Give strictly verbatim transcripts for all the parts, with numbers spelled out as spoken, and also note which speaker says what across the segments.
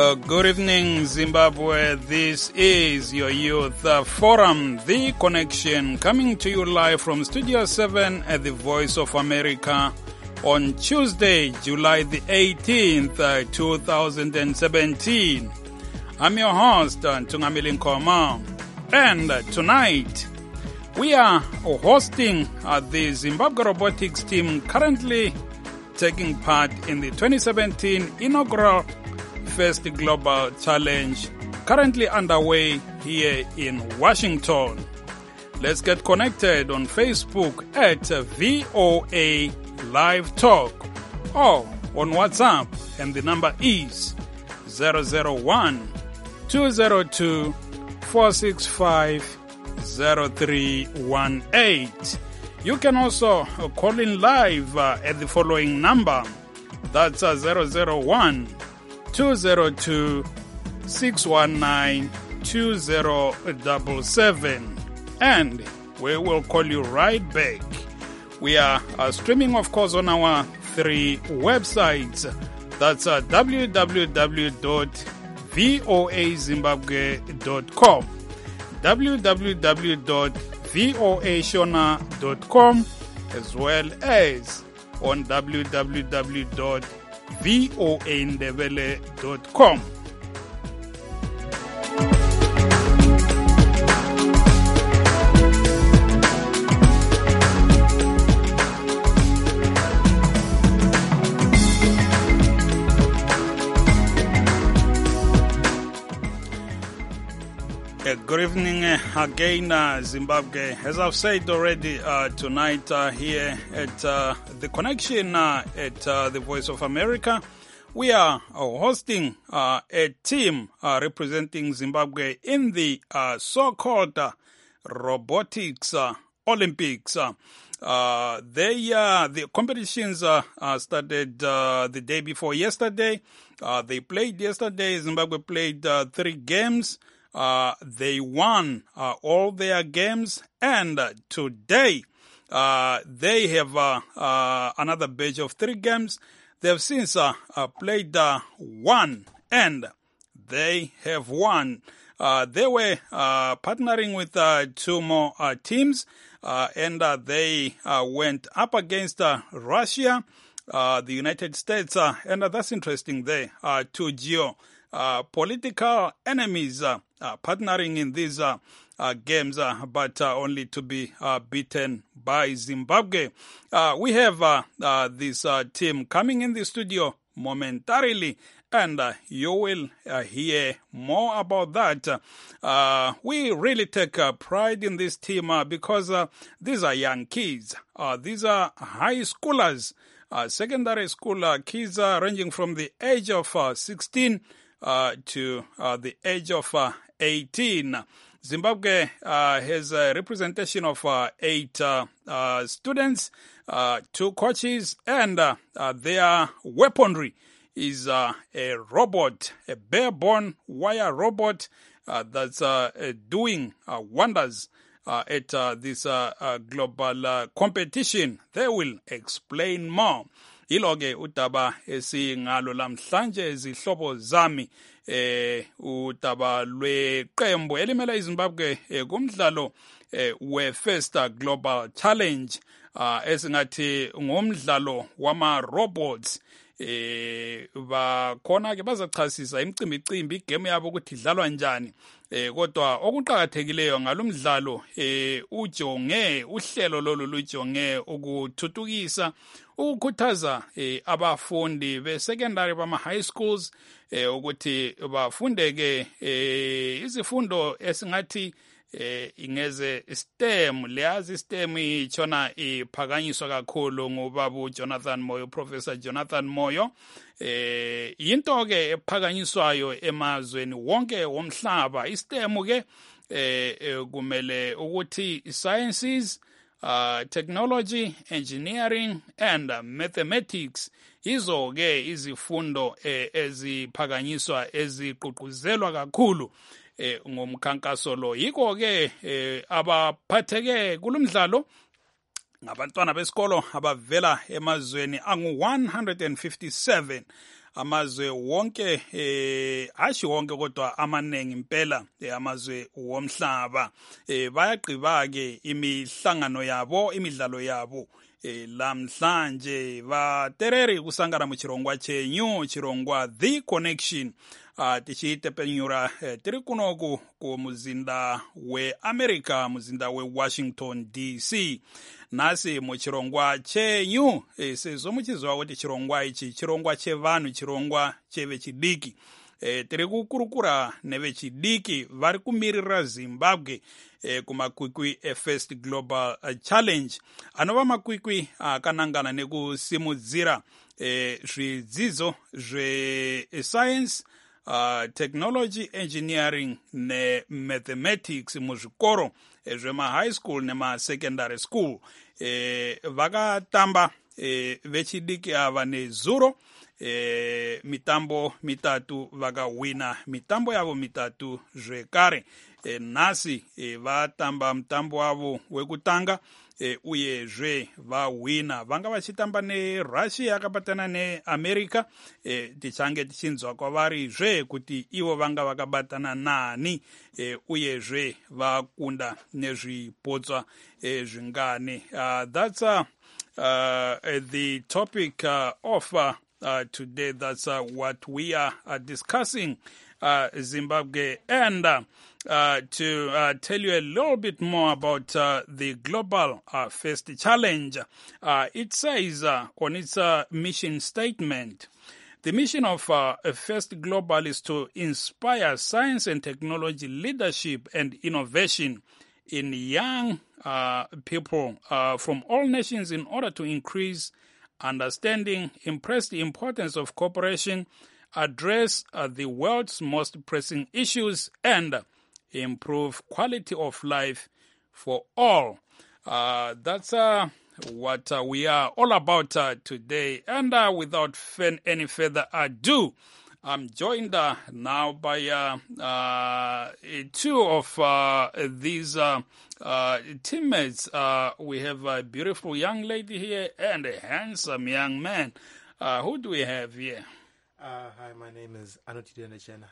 Speaker 1: Uh, good evening, Zimbabwe. This is your Youth uh, Forum, The Connection, coming to you live from Studio seven at the Voice of America on Tuesday, July the eighteenth, uh, two thousand seventeen. I'm your host, uh, Tungamili Nkoma, and uh, tonight we are hosting uh, the Zimbabwe robotics team currently taking part in the twenty seventeen inaugural First Global Challenge, currently underway here in Washington. Let's get connected on Facebook at V O A Live Talk or on WhatsApp, and the number is zero zero one, two zero two, four six five, zero three one eight. You can also call in live uh, at the following number. That's uh, zero zero one, two zero two, six one nine, two zero seven seven, and we will call you right back. We are uh, streaming, of course, on our three websites. That's uh, w w w dot voa zimbabwe dot com, w w w dot voa shona dot com, as well as on w w w dot voa ndebele dot com. Uh, good evening uh, again, uh, Zimbabwe. As I've said already, uh, tonight uh, here at uh, The Connection uh, at uh, the Voice of America, we are uh, hosting uh, a team uh, representing Zimbabwe in the uh, so-called uh, Robotics uh, Olympics. Uh, uh, they, uh, the competitions uh, uh, started uh, the day before yesterday. Uh, they played yesterday. Zimbabwe played uh, three games. Uh, they won uh, all their games, and uh, today uh, they have uh, uh, another batch of three games. They have since uh, uh, played uh, one, and they have won. Uh, they were uh, partnering with uh, two more uh, teams, uh, and uh, they uh, went up against uh, Russia, uh, the United States, uh, and uh, that's interesting there, uh, two geo uh, political enemies uh, uh, partnering in these uh, uh, games, uh, but uh, only to be uh, beaten by Zimbabwe. Uh, we have uh, uh, this uh, team coming in the studio momentarily, and uh, you will uh, hear more about that. Uh, we really take uh, pride in this team uh, because uh, these are young kids. Uh, these are high schoolers, uh, secondary school uh, kids uh, ranging from the age of uh, sixteen uh, to uh, the age of uh, eighteen. Zimbabwe uh, has a representation of uh, eight uh, uh, students, uh, two coaches, and uh, uh, their weaponry is uh, a robot, a bare-bone wire robot uh, that's uh, uh, doing uh, wonders uh, at uh, this uh, uh, global uh, competition. They will explain more. Iloge utaba esingalo lamhlanje izihlobo zami eh utaba lweqembu elimela iZimbabwe eh, kumdlalo eh, we First Global Challenge uh, esingathi ngomdlalo wama robots. Eh bakhona ke bazachasisa imicimbi imicimbi igame yabo ukuthi idlalwa njani. Eh kodwa okuqhakathekileyo ngalomdlalo eh ujonge uhlelo lolu lujonge ukuthuthukisa ukukhuthaza eh abafundi be secondary bama high schools eh ukuthi bafundeke eh izifundo esingathi eh ingeze STEM. Leyazi STEM ichona iphakanyiswa kakhulu ngobabu Jonathan Moyo, Professor Jonathan Moyo. Eh into ke ephakanyiswayo emazweni wonke womhlaba. iSTEM ke eh kumele ukuthi sciences, uh, technology, engineering and uh, mathematics izo ke izifundo eh, eziphakanyiswa eziqhuquzelwa kakhulu eh ngomkhankaso lo. Yiko ke eh, abaphatheke kulomdlalo ngabantwana besikolo abavela emazweni angu one hundred fifty-seven amazwe wonke eh ashi wonke kodwa amaningi impela amazwe womhlaba eh bayagqiba ke imihlangano yabo imidlalo yabo eh lamhlanje vatereri kusangana mu chirongwa chenyu chirongwa The Connection uh, tichitepenyura eh, tiri kunoku ku muzinda we America muzinda we Washington D C nasi mu chirongwa chenyu eh, sezo muchizwa kuti chirongwa ichi chirongwa chevanhu chirongwa chevechidiki eh, tiri kukurukura nevechidiki vari kumirira Zimbabwe eh, kumakwikwi eFirst Global uh, Challenge anova makwikwi akanangana uh, nekusimudzira eh, zvidzidzo zvescience uh, technology engineering nemathematics muzvikoro eh, zvema-high school nema-secondary school eh, vakatamba eh, vechidiki ava nezuro eh, mitambo mitatu vakawina mitambo yavo mitatu zvekare eh, nhasi eh, vatamba mutambo wavo wekutanga e, uyezve vahwina vanga vachitamba neRussia yakabatana neAmerica e, tichange tichinzwa kwavarizve kuti ivo vanga vakabatana nani e, uyezve vakunda nezvipotswa e, zvingani uh, that's uh, uh, the topic uh, of uh, uh, today. That's uh, what we are uh, discussing uh, Zimbabwe and uh, Uh, to uh, tell you a little bit more about uh, the Global uh, First Challenge. Uh, it says uh, on its uh, mission statement, the mission of uh, First Global is to inspire science and technology leadership and innovation in young uh, people uh, from all nations in order to increase understanding, impress the importance of cooperation, address uh, the world's most pressing issues, and improve quality of life for all. Uh, that's uh, what uh, we are all about uh, today. And uh, without f- any further ado, I'm joined uh, now by uh, uh, two of uh, these uh, uh, teammates. Uh, we have a beautiful young lady here and a handsome young man. Uh, who do we have here?
Speaker 2: Uh, hi, my name is Anotida Ndechena.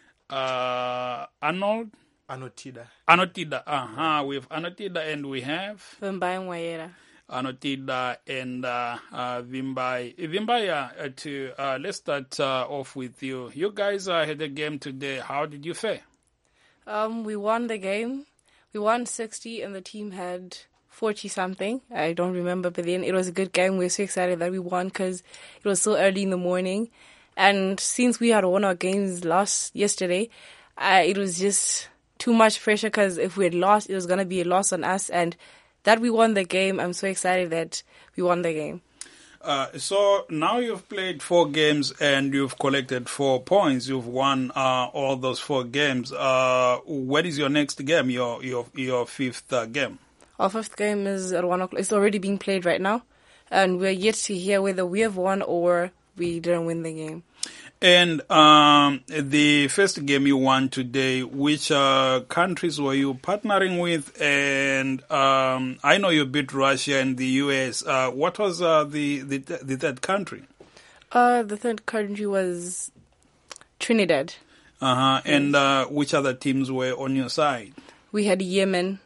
Speaker 1: Uh, Arnold?
Speaker 2: Anotida.
Speaker 1: Anotida, uh-huh. We have Anotida and we have?
Speaker 3: Vimbai Mwayera.
Speaker 1: Anotida and uh, uh, Vimbai. Vimbai, uh, to, uh, let's start uh, off with you. You guys uh, had a game today. How did you fare?
Speaker 3: Um, we won the game. We won sixty and the team had forty-something. I don't remember, but then it was a good game. We were so excited that we won because it was so early in the morning. And since we had won our games last yesterday, uh, it was just too much pressure because if we had lost, it was going to be a loss on us. And that we won the game, I'm so excited that we won the game.
Speaker 1: Uh, so now you've played four games and you've collected four points. You've won uh, all those four games. Uh, what is your next game, your your your fifth uh, game?
Speaker 3: Our fifth game is at one o'clock. It's already being played right now. And we're yet to hear whether we have won or we didn't win the game.
Speaker 1: And um, the first game you won today, which uh, countries were you partnering with? And um, I know you beat Russia and the U S. Uh, what was uh, the, the the third country?
Speaker 3: Uh, the third country was Trinidad.
Speaker 1: Uh-huh. And uh, which other teams were on your side?
Speaker 3: We had Yemen.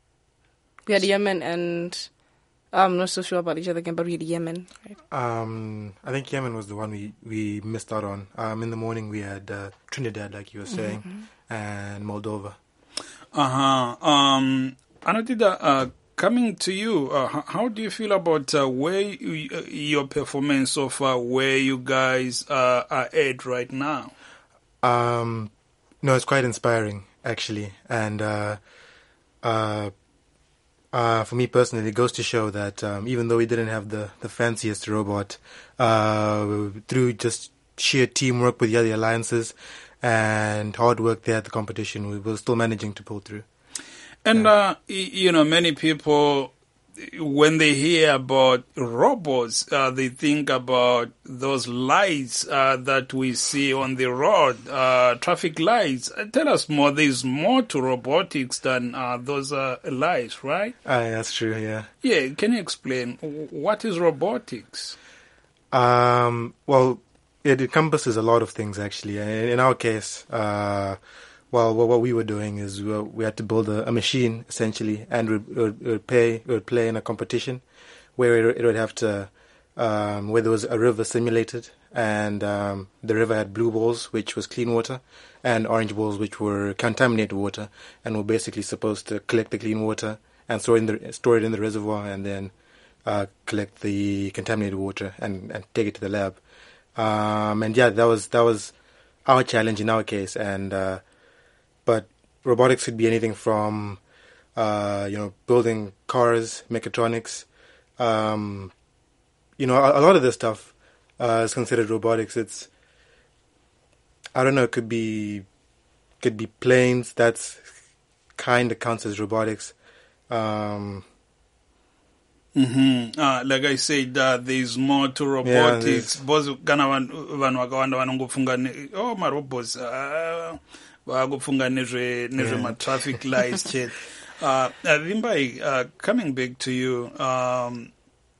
Speaker 3: We had Yemen and... I'm not so sure about each other game, but we had Yemen. Right?
Speaker 2: Um, I think Yemen was the one we, we missed out on. Um, in the morning we had uh, Trinidad, like you were saying, mm-hmm. and Moldova.
Speaker 1: Uh-huh. Um, Anotida, uh, coming to you, uh, how do you feel about uh, where you, uh, your performance so far, where you guys uh, are at right now?
Speaker 2: Um, no, it's quite inspiring, actually. And uh, uh, Uh, for me personally, it goes to show that um, even though we didn't have the, the fanciest robot, uh, through just sheer teamwork with the other alliances and hard work there at the competition, we were still managing to pull through.
Speaker 1: And, yeah. uh, you know, many people, when they hear about robots, uh, they think about those lights uh, that we see on the road, uh, traffic lights. Uh, tell us more. There's more to robotics than uh, those uh, lights, right?
Speaker 2: Uh, that's true, yeah.
Speaker 1: Yeah, can you explain what is robotics?
Speaker 2: Um, well, it encompasses a lot of things, actually. In, in our case, uh, well, what, what we were doing is we, were, we had to build a, a machine, essentially, and it would, it would pay, it would play in a competition where it, it would have to, um, where there was a river simulated, and um, the river had blue balls, which was clean water, and orange balls, which were contaminated water, and we're basically supposed to collect the clean water and store it in the, store it in the reservoir, and then uh, collect the contaminated water and, and take it to the lab. Um, and yeah, that was that was our challenge in our case. And uh, but robotics could be anything from uh, you know building cars, mechatronics. Um, you know, a, a lot of this stuff uh, is considered robotics. It's I don't know. It could be could be planes. That's kind of counts as robotics. Um,
Speaker 1: Mm-hmm. Uh, like I said, uh, there's more to robotics. Both kana vanhu vakawanda vanongofunga ne oh ma robots uh vakufunga nezve nezve ma traffic lights chet. Uh, Vimbai, uh, coming back to you, um,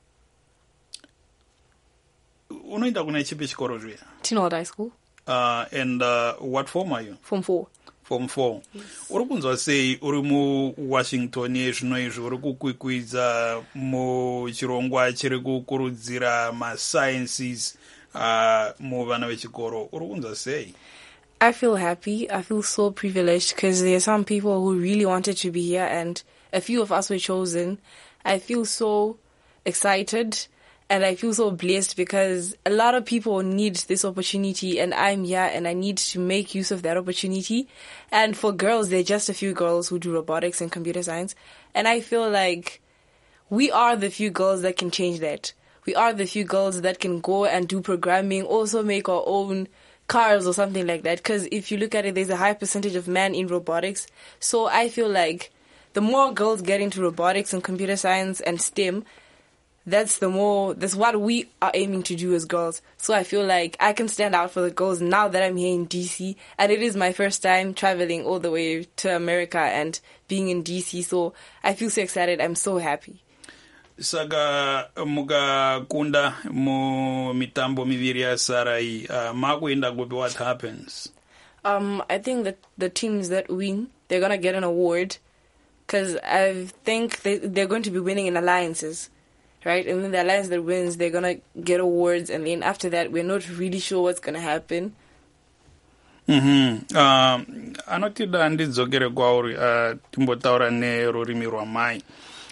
Speaker 1: unoenda kuna chipi chikoro zviya?
Speaker 3: Tinold High School.
Speaker 1: Uh, and uh, what form are you?
Speaker 3: Form four.
Speaker 1: Form four. Uri kunzwa sei uri mu Washington zvino izvi uri kukwikwidza mu chirongwa chiri kukurudzira ma sciences uh, mu vana vechikoro. Uri kunzwa sei?
Speaker 3: I feel happy. I feel so privileged because there are some people who really wanted to be here and a few of us were chosen. I feel so excited and I feel so blessed because a lot of people need this opportunity and I'm here and I need to make use of that opportunity. And for girls, there are just a few girls who do robotics and computer science. And I feel like we are the few girls that can change that. We are the few girls that can go and do programming, also make our own cars or something like that. Because if you look at it, there's a high percentage of men in robotics. So I feel like the more girls get into robotics and computer science and STEM, that's the more, that's what we are aiming to do as girls. So I feel like I can stand out for the girls now that I'm here in D C. And it is my first time traveling all the way to America and being in D C. So I feel so excited. I'm so happy.
Speaker 1: Saka muka kunda mu mitambo miviri ya sarai uh, makuenda kupi what happens?
Speaker 3: Um, I think that the teams that win, they're going to get an award. Because I think they, they're going to be winning in alliances. Right? And then the alliance that wins, they're going to get awards. And then after that, we're not really sure what's going to happen.
Speaker 1: Mm-hmm. Um, anotida ndidzokere kwauri uh, timbotaura nerurimi rwamai.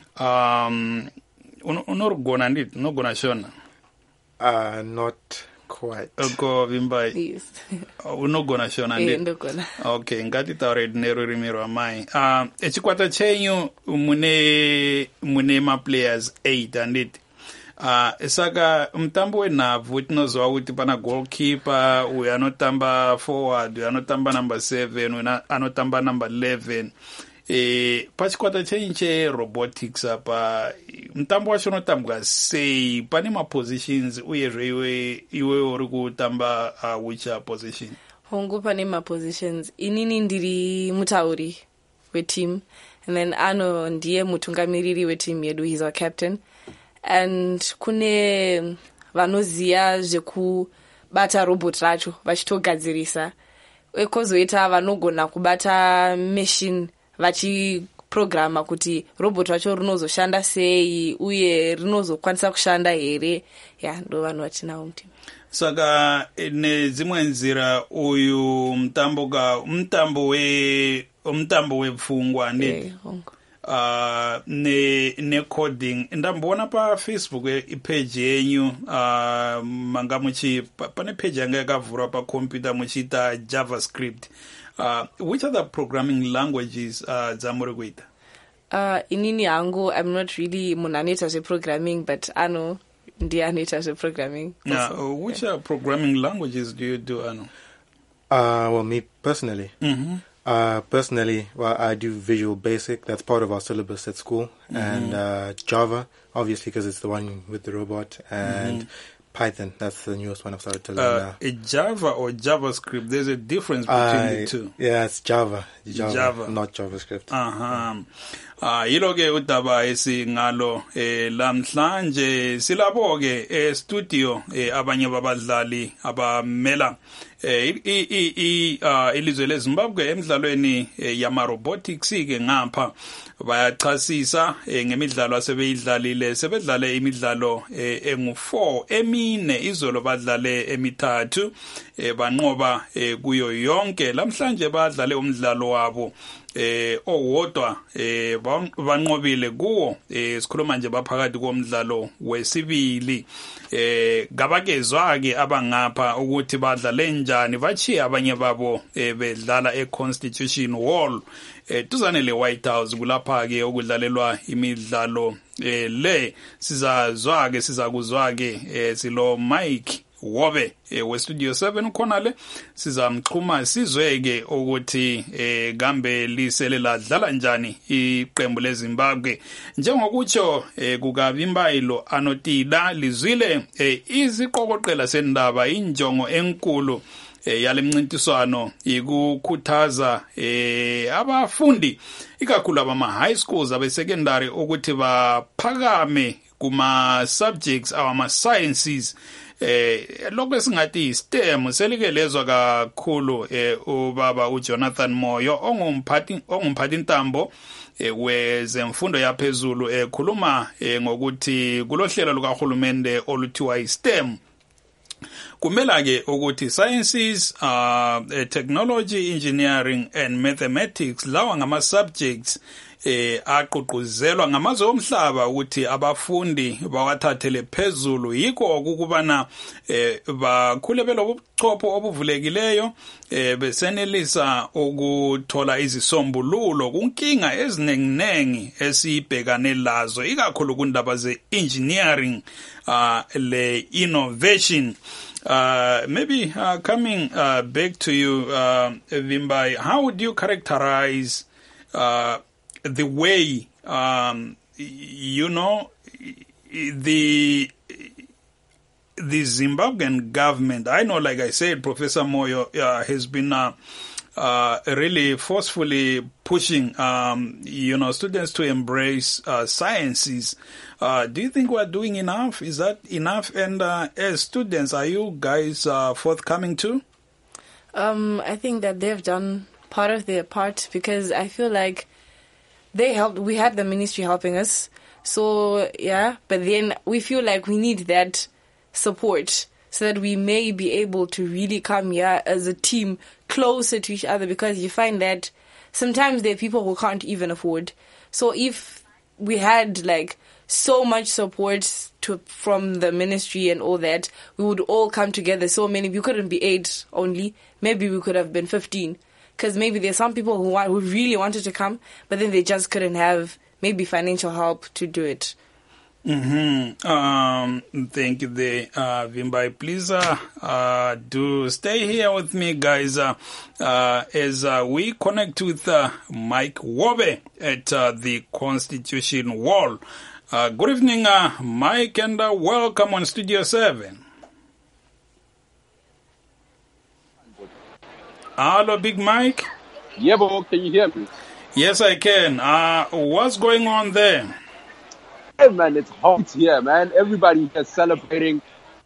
Speaker 1: Um, unorugona nditi? Unogona shona?
Speaker 2: Uh, not quite.
Speaker 1: Uko Vimbai?
Speaker 3: Yes.
Speaker 1: Unogona shona nditi?
Speaker 3: Ndogona.
Speaker 1: Okay, ngatitaure nerurimi rwamai. Uh, echikwata chenyu mune mune ma players eight anditi. Uh, saka mutambo wenhabvu tinoziva kuti pana goalkeeper, uyo anotamba forward, uyo anotamba number seven, uyo anotamba number eleven. E, pachikwata chenyu cherobotics apa mutambo wacho unotambwa sei? Pane mapositions uyezve iwe iwe uri kutamba uh, which uh, position?
Speaker 3: Hongu pane mapositions. Inini ndiri mutauri weteam. And then Ano ndiye mutungamiriri weteam yedu. He's our captain. And kune vanoziya zvekubata robot racho vachitogadzirisa. Ekozoita vanogona kubata machine vachiprograma kuti robot racho rinozoshanda sei uye rinozokwanisa kushanda here. Ya ndo vanhu vatinavo mutimu.
Speaker 1: Saka nedzimwe nzira uyu mutambo ka mutambo we mutambo wepfungwa nditi uh, ne ne coding ndamboona pa Facebook page yenyu uh, manga muchi pane page yanga yakavhurwa pa computer muchita JavaScript. Uh, which other programming languages uh, dzamuri kuita?
Speaker 3: Uh, inini hangu, I'm not really munaneta zve programming, but Ano ndiye anoita zve programming.
Speaker 1: Yeah, uh, which uh, programming languages do you do, Ano?
Speaker 2: Uh, well, me personally.
Speaker 1: Mm-hmm.
Speaker 2: Uh, personally, well, I do Visual Basic. That's part of our syllabus at school. Mm-hmm. And uh, Java, obviously, because it's the one with the robot. And mm-hmm. Python, that's the newest one I've started to learn
Speaker 1: uh,
Speaker 2: now.
Speaker 1: A Java or JavaScript, there's a difference between
Speaker 2: uh,
Speaker 1: the two.
Speaker 2: Yeah, it's Java. Java.
Speaker 1: Java.
Speaker 2: Not JavaScript.
Speaker 1: Uh-huh. Ah yilo ke udaba esingalo eh lamhlanje silabo ke e studio eh abanye babadlali abamela eh i i ilizwe leZimbabwe emidlalweni yama robotics ke ngapha bayachasisa ngemidlalo asebeyidlalile sebedlale imidlalo engu four emine izolo badlale emithathu banqoba kuyo yonke lamhlanje badlale umdlalo wabo eh owodwa eh banqobile kuwo eh sikhuluma nje baphakathi komdlalo wesibili eh gabakezwa ke abangapha ukuthi badlale njani bachiya abanye babo bedlala eConstitution Hall eh tuzane le White House kulapha ke okudlalelwa imidlalo eh le sizazwa ke sizakuzwa ke silo Mike Wobe eh we studio seven ukhona le sizamxhuma sizweke ukuthi eh kambe lisele ladlala njani iqembu leZimbabwe njengokutsho eh kukavimbayilo Anotida lizwile eh iziqokoqela sendaba injongo enkulu eh yalemncintiswano ikukhuthaza eh abafundi ikakhulu abama high schools abe secondary ukuthi baphakame kuma subjects awama sciences eh lokho esingathi STEM selikelezwa kakhulu eh ubaba uJonathan Moyo ongumphathi ongumphathi intambo wezemfundo yaphezulu ekhuluma ngokuthi kulohlelo lukaHulumende oluthiwa iSTEM kumela ke ukuthi sciences uh technology engineering and mathematics lawa ngama subjects eh aqoqozelwa ngamazwe omhlaba ukuthi abafundi bawathathele phezulu yikho ukubana eh bakhule belobuchopho obuvulekileyo eh besenelisa ukuthola izisombululo kunkinga ezinenginengi esibhekane lazo ikakhulu kundaba ze engineering uh le innovation. Uh, maybe uh, coming uh, back to you, uh, Vimbai, how would you characterize uh, the way, um, you know, the the Zimbabwean government? I know, like I said, Professor Moyo uh, has been uh, uh, really forcefully pushing, um, you know, students to embrace uh, sciences. Uh, do you think we're doing enough? Is that enough? And uh, as students, are you guys uh, forthcoming too?
Speaker 3: Um, I think that they've done part of their part because I feel like they helped. We had the ministry helping us. So, yeah, but then we feel like we need that support so that we may be able to really come here as a team closer to each other, because you find that sometimes there are people who can't even afford. So if we had like so much support to from the ministry and all that, we would all come together. So many, we couldn't be eight only. Maybe we could have been fifteen. Because maybe there's some people who want, who really wanted to come, but then they just couldn't have maybe financial help to do it.
Speaker 1: Mm-hmm. Um, thank you there, uh, Vimbai. Please uh, uh, do stay here with me, guys, uh, uh, as uh, we connect with uh, Mike Wobe at uh, the Constitution Wall. Uh, good evening, uh, Mike, and uh, welcome on Studio seven. Hello, Big Mike.
Speaker 4: Yeah, bro, can you hear me?
Speaker 1: Yes, I can. Uh, what's going on there?
Speaker 4: Hey, man, it's hot here, man. Everybody is celebrating.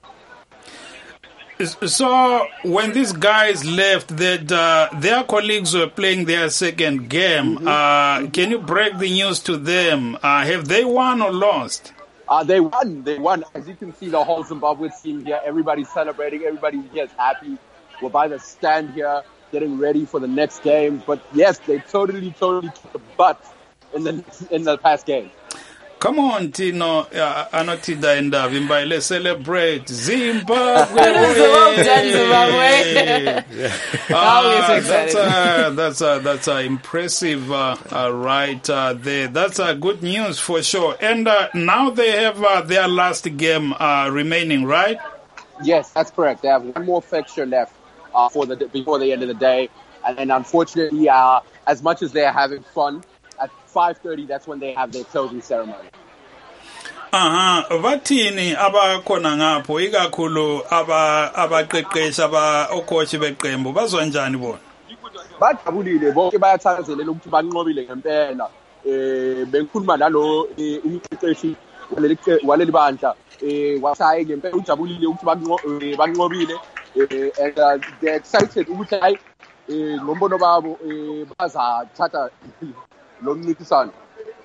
Speaker 1: So, when these guys left, that uh, their colleagues were playing their second game, mm-hmm. uh, can you break the news to them? Uh, have they won or lost?
Speaker 4: Uh, they won. They won. As you can see, the whole Zimbabwe team here, everybody's celebrating. Everybody here is happy. We're by the stand here, getting ready for the next game. But yes, they totally, totally kicked the butt in the in the past game.
Speaker 1: Come on, Tino, uh, Anotida and uh, Vimbai, let's celebrate Zimbabwe.
Speaker 3: Zimbabwe.
Speaker 1: uh, that's uh, that's uh, that's uh, impressive, uh, uh, right uh, there. That's uh, good news for sure. And uh, now they have uh, their last game uh, remaining, right?
Speaker 4: Yes, that's correct. They have one more fixture left uh, for the before the end of the day, and, and unfortunately, uh, as much as they are having fun, at five thirty, that's when they have their closing ceremony.
Speaker 1: Aha, vathini abakhona ngapho ikakhulu aba abaqeqesha aba ocoach beqembu bazwa njani bona?
Speaker 4: Bajabulile bonke bayathakazelela ukuthi banqobile ngempela. eh bengikhuluma nalo umqeqeshi waleli waleli bandla eh wasaye ngempela ujabulile ukuthi banqobile and uh, they're excited ukuthi hayi ngombono babo bazathatha lo mncintiswano.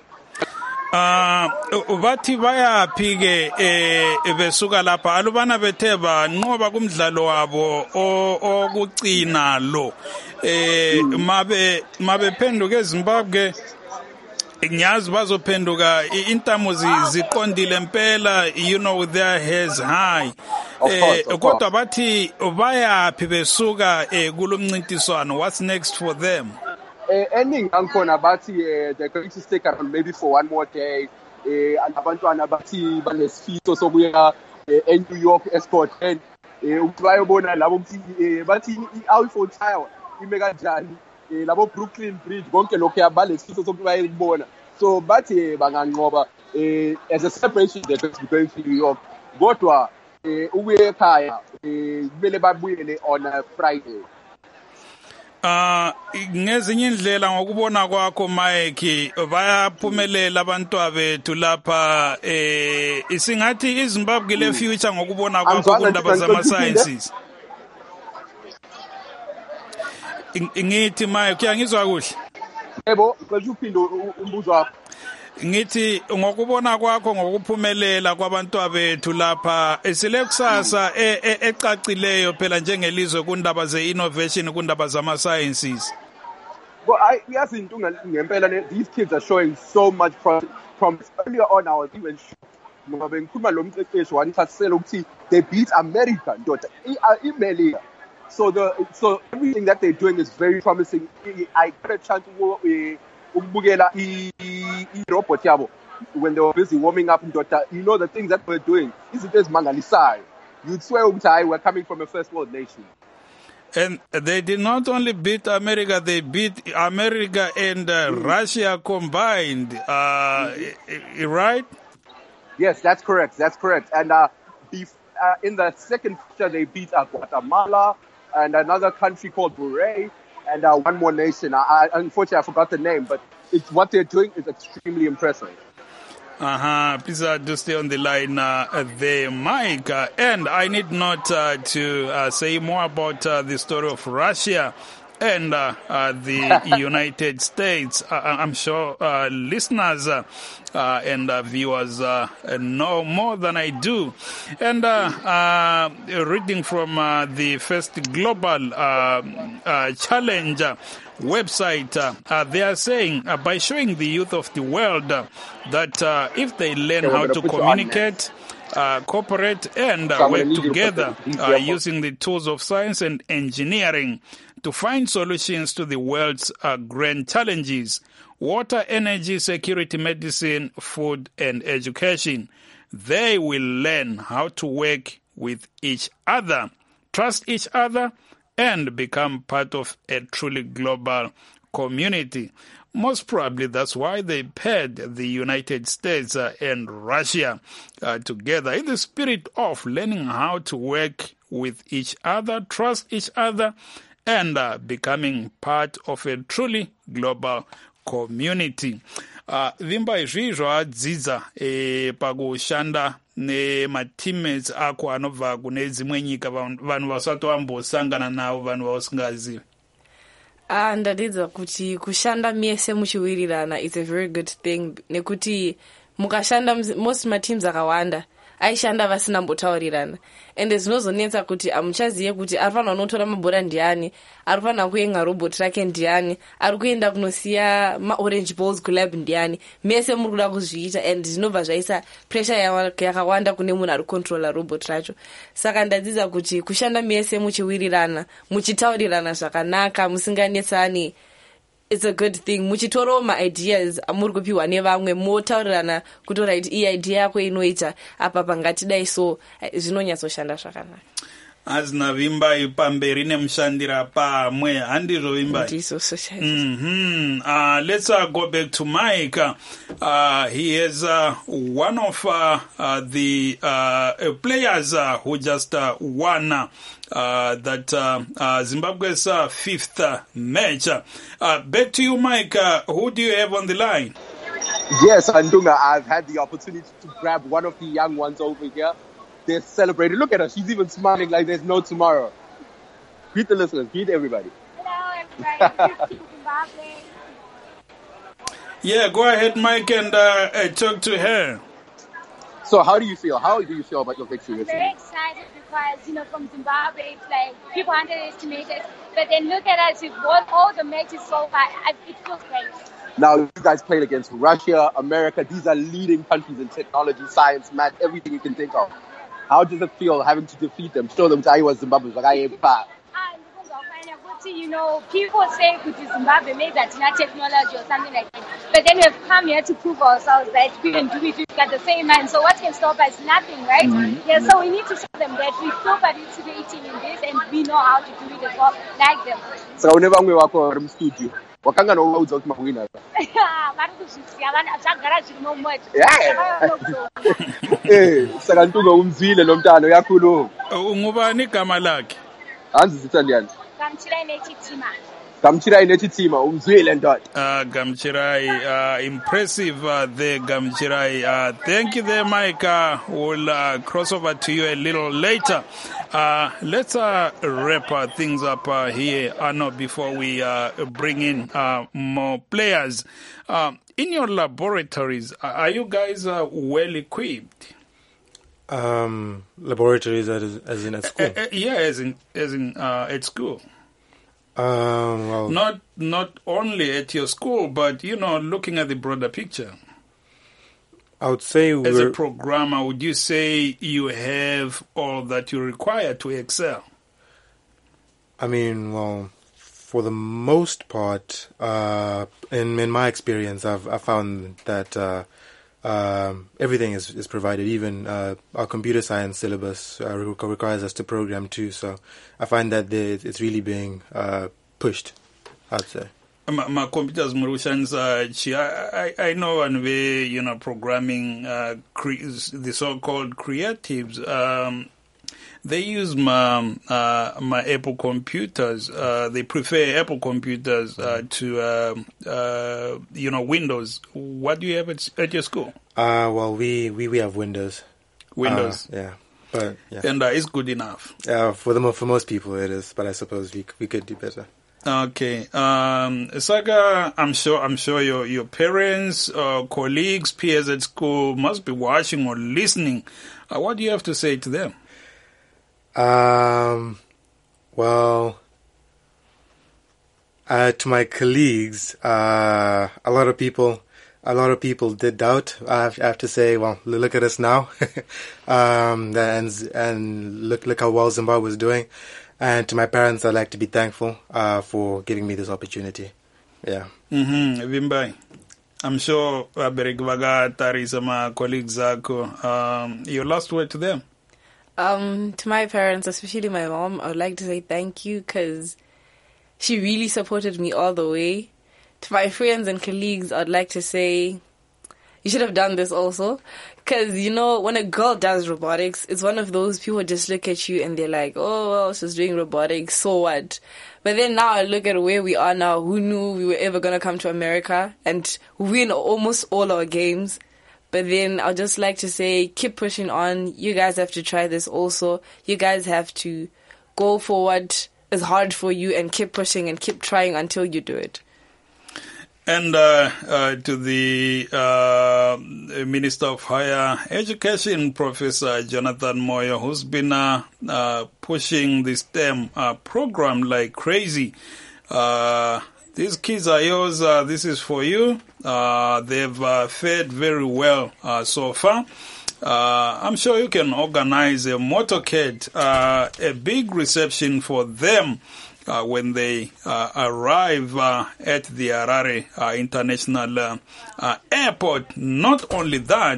Speaker 1: Ah bathi bayaphi ke eh besuka lapha alubana bethe banqoba kumdlalo wabo okucina lo eh mabe mabephenduka eZimbabwe ngiyazi bazophenduka intamo ziqondile impela, you know, their heads high. Eh kodwa bathi bayaphi besuka kulomncintiswano, what's next for them?
Speaker 4: Eh ending angikhona bathi they're going to stick around maybe for one more day. Eh abantwana bathi banesifiso sokuya eNew York Escort and ukuthi bayobona labo ukuthi bathi i-Eiffel Tower ime kanjani, labo Brooklyn Bridge konke lokho yabalesifiso sokuthi bayibona. So bathi banganqoba as a celebration they're going to be going to New York. Kodwa ubuye ekhaya kumele babuyele on a Friday.
Speaker 1: Ah ngezinye indlela ngokubona kwakho Mike bayaphumelela abantwana bethu lapha eh isingathi iZimbabwe le future ngokubona kwakho kundaba zama sciences. Ngithi Mike kuyangizwa kuhle?
Speaker 4: Yebo, ngicela uphinde umbuzo wakho.
Speaker 1: Ngithi ngokubona kwakho ngokuphumelela kwabantwana bethu lapha esile kusasa ecacileyo phela njengelizwe kundaba ze innovation kundaba zama sciences.
Speaker 4: Well, I yazi into ngempela these kids are showing so much promise. Earlier on I was even shocked ngoba bengikhuluma lo mqeqeshi wanithasisela ukuthi they beat America ndoda iMelika. So the so everything that they're doing is very promising. I got a chance to ukubukela i-robot yabo when they were busy warming up ndoda, you know, the things that we're doing izinto ezimangalisayo. You'd swear ukuthi we're coming from a first world nation.
Speaker 1: And they did not only beat America, they beat America and uh, mm. Russia combined, uh, mm-hmm. right?
Speaker 4: Yes, that's correct. That's correct. And uh, bef- uh, in the second feature, they beat uh, Guatemala and another country called Burundi. And uh, one more nation. I, I, unfortunately, I forgot the name, but it's what they're doing is extremely impressive.
Speaker 1: Uh-huh. Please uh, do stay on the line uh, there, Mike. Uh, and I need not uh, to uh, say more about uh, the story of Russia and uh, uh, the United States. Uh, I'm sure uh, listeners uh, uh, and uh, viewers uh, know more than I do. And uh, uh, reading from uh, the first global uh, uh, challenge uh, website, uh, uh, they are saying uh, by showing the youth of the world uh, that uh, if they learn
Speaker 4: okay,
Speaker 1: how to communicate, Uh, cooperate and uh, work together uh, using the tools of science and engineering to find solutions to the world's uh, grand challenges: water, energy, security, medicine, food, and education. They will learn how to work with each other, trust each other, and become part of a truly global community. Most probably that's why they paired the United States uh, and Russia uh, together in the spirit of learning how to work with each other, trust each other, and uh, becoming part of a truly global community. Uh, vimba izvizvo adzidza eh, pakushanda nemateammates akho anobva kune dzimwe nyika vanhu vasati vambosangana navo vanhu vausingazivi.
Speaker 3: Ah, ndadidza kuti kushanda miese muchiwirirana is a very good thing. Nekuti mukashanda most mateams akawanda aishanda vasina mbotaurirana. And zvinozonetsa kuti amuchaziye kuti arifana unotora mabhora ndiani, arifana kuenga robot rake ndiani, arikuenda kunosiya ma-orange balls kulab ndiani. Miese muri kuda kuzviita and zvinobva zvaisa pressure yakawanda kune munhu ari controller robot racho. Saka ndadzidza kuti kushanda miese muchiwirirana, muchitaurirana zvakanaka, musinganetsani, it's a good thing. Muchitoro ma ideas amuri kupiwa nevamwe motaurirana kuti right iyi idea yako inoita apa pangatidai, so zvinonyatsoshanda zvakanaka.
Speaker 1: azina vimbai pamberi nemushandira pamwe handizvo vimbai.
Speaker 3: Ndizvo social.
Speaker 1: Mm-hmm. Uh, let's uh, go back to Mike. Uh, he is uh, one of uh, uh, the uh, players uh, who just uh, won uh, that uh, uh, Zimbabwe's uh, fifth uh, match. Uh, back to you, Mike. Uh, who do you have on the line?
Speaker 4: Yes, Andunga, I've had the opportunity to grab one of the young ones over here. They're celebrating. Look at her. She's even smiling like there's no tomorrow. Greet the listeners. Greet everybody.
Speaker 5: Hello, everybody.
Speaker 1: Yeah, go ahead, Mike, and uh, uh, talk to her.
Speaker 4: So how do you feel? How do you feel about your victory?
Speaker 5: I'm very excited because, you know, from Zimbabwe, it's like people underestimate us. But then look at us. We've won all the matches so far. I, it feels great.
Speaker 4: Now, you guys played against Russia, America. These are leading countries in technology, science, math, everything you can think of. How does it feel having to defeat them? Show them I was Zimbabwe. Like I am back.
Speaker 5: You know, people say with Zimbabwe maybe that's not technology or something like that. But then we've come here to prove ourselves that we can do it. We've got the same mind. So what can stop us? Nothing, right? Mm-hmm. Yeah. So we need to show them that we're still participating in this and we know how to do it as well, like them.
Speaker 4: So whenever we work on the studio, what kind of words are we winning? Eh, sakantuka umzile lo mntana uyakhuluma.
Speaker 1: Ungubani igama lakhe?
Speaker 4: Anzi Italian.
Speaker 5: Gamchirai nechitima.
Speaker 4: Gamchirai nechitima umzwile ndoda.
Speaker 1: Uh, Gamchirai, uh, impressive uh, there, Gamchirai. Uh, thank you there, Mike. Uh, we'll uh, cross over to you a little later. Uh, let's uh, wrap uh, things up uh, here, Arno, before we uh, bring in uh, more players. Uh, in your laboratories, are you guys uh, well equipped?
Speaker 2: Um, laboratories as, as in at school?
Speaker 1: Uh, uh, yeah, as in as in uh, at school.
Speaker 2: Um, well,
Speaker 1: not not only at your school, but you know, looking at the broader picture.
Speaker 2: I would say
Speaker 1: as
Speaker 2: we're,
Speaker 1: a programmer, would you say you have all that you require to excel?
Speaker 2: I mean, well, for the most part, uh, in in my experience, I've I found that. Uh, Um, everything is, is provided. Even uh, our computer science syllabus uh, requires us to program too. So I find that the, it's really being uh, pushed, I'd say.
Speaker 1: My, my computers, Marushans, uh, I, I know and we, you know, programming uh, cre- the so-called creatives. Um, they use my uh, my Apple computers. Uh, they prefer Apple computers uh, to uh, uh, you know Windows. What do you have at, at your school?
Speaker 2: Uh well, we, we, we have Windows.
Speaker 1: Windows,
Speaker 2: uh, yeah, but yeah,
Speaker 1: and uh, it's good enough.
Speaker 2: Yeah, uh, for the for most people it is, but I suppose we we could do better.
Speaker 1: Okay, um, Saga, I'm sure I'm sure your your parents, uh, colleagues, peers at school must be watching or listening. Uh, what do you have to say to them?
Speaker 2: Um, well, uh, to my colleagues, uh, a lot of people, a lot of people did doubt. I have, I have to say, well, look at us now, um, and and look look how well Zimbabwe is doing. And to my parents, I'd like to be thankful uh, for giving me this opportunity. Yeah.
Speaker 1: Mm-hmm. Vimbai, I'm sure Aberek Vaga, Tarisa, my colleagues, um, your last word to them.
Speaker 3: Um, to my parents, especially my mom, I would like to say thank you because she really supported me all the way. To my friends and colleagues, I'd like to say you should have done this also. Because, you know, when a girl does robotics, it's one of those people just look at you and they're like, oh, well, she's doing robotics, so what? But then now I look at where we are now. Who knew we were ever going to come to America and win almost all our games? But then I'd just like to say, keep pushing on. You guys have to try this also. You guys have to go for what is hard for you and keep pushing and keep trying until you do it.
Speaker 1: And uh, uh, to the uh, Minister of Higher Education, Professor Jonathan Moyo, who's been uh, uh, pushing the STEM uh, program like crazy. Uh, these kids are yours. Uh, this is for you. Uh, they've uh, fared very well uh, so far. Uh, I'm sure you can organize a motorcade, uh, a big reception for them uh, when they uh, arrive uh, at the Harare uh, International uh, uh, Airport. Not only that,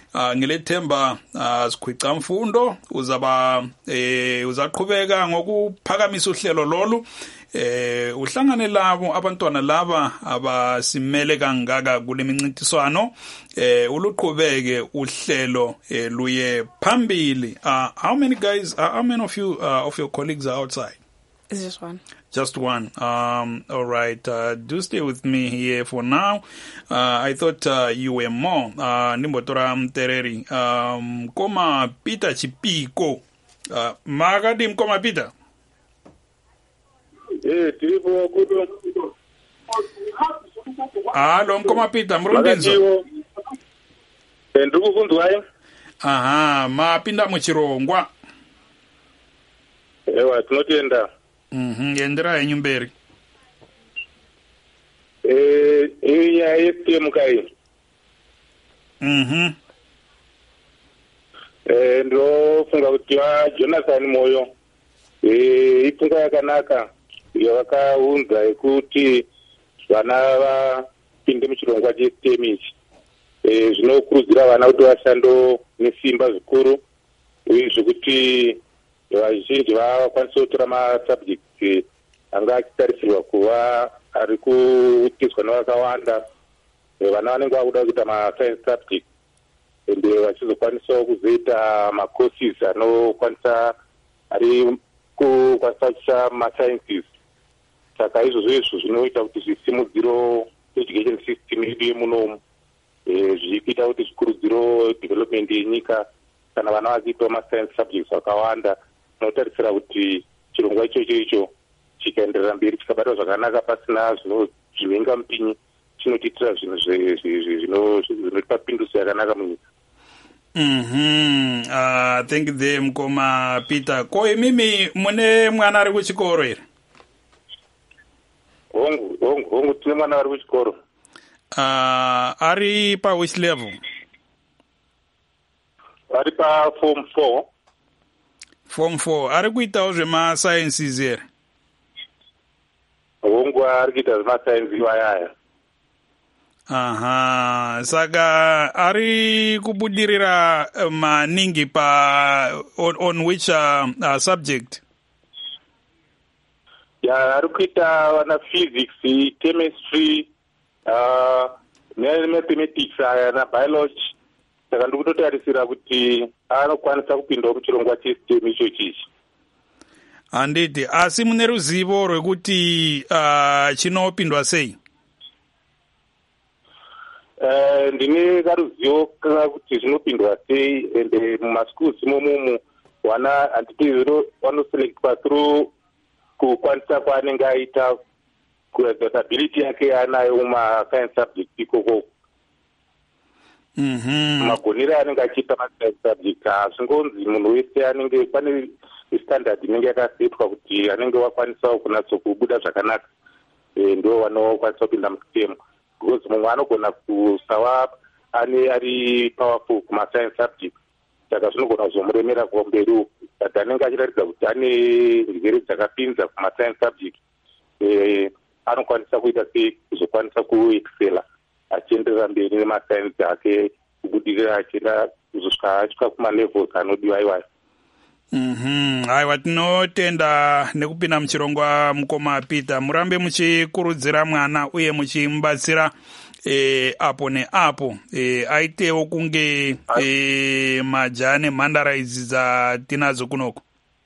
Speaker 1: uh, ngilethemba uh, sikhwica mfundo uzaba eh uzaqhubeka ngokuphakamisa uhlelo lolu eh uhlangane labo abantwana laba abasimele kangaka kule mincintiswano eh uluqhubeke uhlelo eh, luye phambili. Uh, how many guys uh, how many of you uh, of your colleagues are outside?
Speaker 3: It's just one.
Speaker 1: Just one. Um, all right. Uh, do stay with me here for now. Uh, I thought uh, you were more. Uh, Nimbotora Mtereri. Um, Koma Peter Chipiko. Uh, Magadim Koma Peter.
Speaker 6: Eh, tipo kudo.
Speaker 1: Hello, Koma Peter. Mrundinzo.
Speaker 6: Ndugu kundwayo.
Speaker 1: Aha, ma pinda muchirongwa.
Speaker 6: Ewa, tunotenda.
Speaker 1: Mhm, yendera enyumberi.
Speaker 6: Eh, iya yete mukai.
Speaker 1: Mhm.
Speaker 6: Eh, ndo funga kutiwa Jonathan Moyo. Eh, ipunga yakanaka. Yakaunza ekuti vana vapinde muchirongwa chesitemichi. Eh, zvinokurudzira vana kuti vashando nesimba zvikuru. Uye zvekuti vazhinji vakwanisa kutora masubjects anga achitarisirwa kuva ari kuitiswa nevakawanda. Vana vanenge vakuda kuita mascience subjects ende vachizokwanisawo kuzoita macourses anokwanisa ari kukwanisa kuita masciences. Saka izvozvo izvo zvinoita kuti zvisimudziro education system yedu yemunomu zvichiita kuti zvikurudziro development yenyika kana vana vachiitawo mascience subjects vakawanda. Tinotarisira kuti chirongwa ichocho icho chikaenderera mberi chikabatwa zvakanaka pasina zvinenga mupinyi chinotiitira zvinhu zvinotipa pinduso yakanaka munyika.
Speaker 1: Mhm. Uh, thank you Mkoma Peter. Ko imimi mune mwana ari kuchikoro here?
Speaker 6: Hongu, hongu, hongu tine mwana ari kuchikoro.
Speaker 1: Uh, ari pa which level?
Speaker 6: Ari pa form four.
Speaker 1: Form four. Ari kuitawo zvema sciences here?
Speaker 6: Hongu ari kuita zvema science iwayaya.
Speaker 1: Aha, saka ari kubudirira maningi pa on, on which uh, uh, subject?
Speaker 6: Ya ari kuita wana physics, chemistry, uh, mathematics na biology. Saka ndikutotarisira kuti anokwanisa kupindawo muchirongwa chesitemu ichochi.
Speaker 1: Handiti, asi mune ruzivo rwekuti uh, chinopindwa sei?
Speaker 6: Uh, ndine karuzivo kuti zvinopindwa sei ende mumaschools imomumu wana handiti vanoselectwa through kukwanisa kwaanenge aita ability yake yaanayo mumascience subject ikoko.
Speaker 1: Mhm.
Speaker 6: Magonero anenge achiita mascience subject hazvingonzi munhu wese anenge pane standard inenge yakasetwa kuti anenge wakwanisawo kunatsokubuda zvakanaka ndo vanokwanisa kupinda musitemu. Because mumwe anogona kusawa ane ari powerful kumascience subject. Saka zvinogona kuzomuremera kumberi uku. But anenge achiratidza kuti ane njere dzakapinza kumascience subject. Eh, anokwanisa kuita sei kuzokwanisa kuexcela achienderera mberi nemascience ake kubudirira achienda kuzosvika asvika kumalevels anodiwa iwayo.
Speaker 1: Mhm. Haiwa tinotenda nekupinda muchirongwa Mkoma Peter. Murambe muchikurudzira mwana uye muchimubatsira eh, apo neapo eh, aitewo kunge eh, majaha nemhandara idzi dzatinadzo kunoko.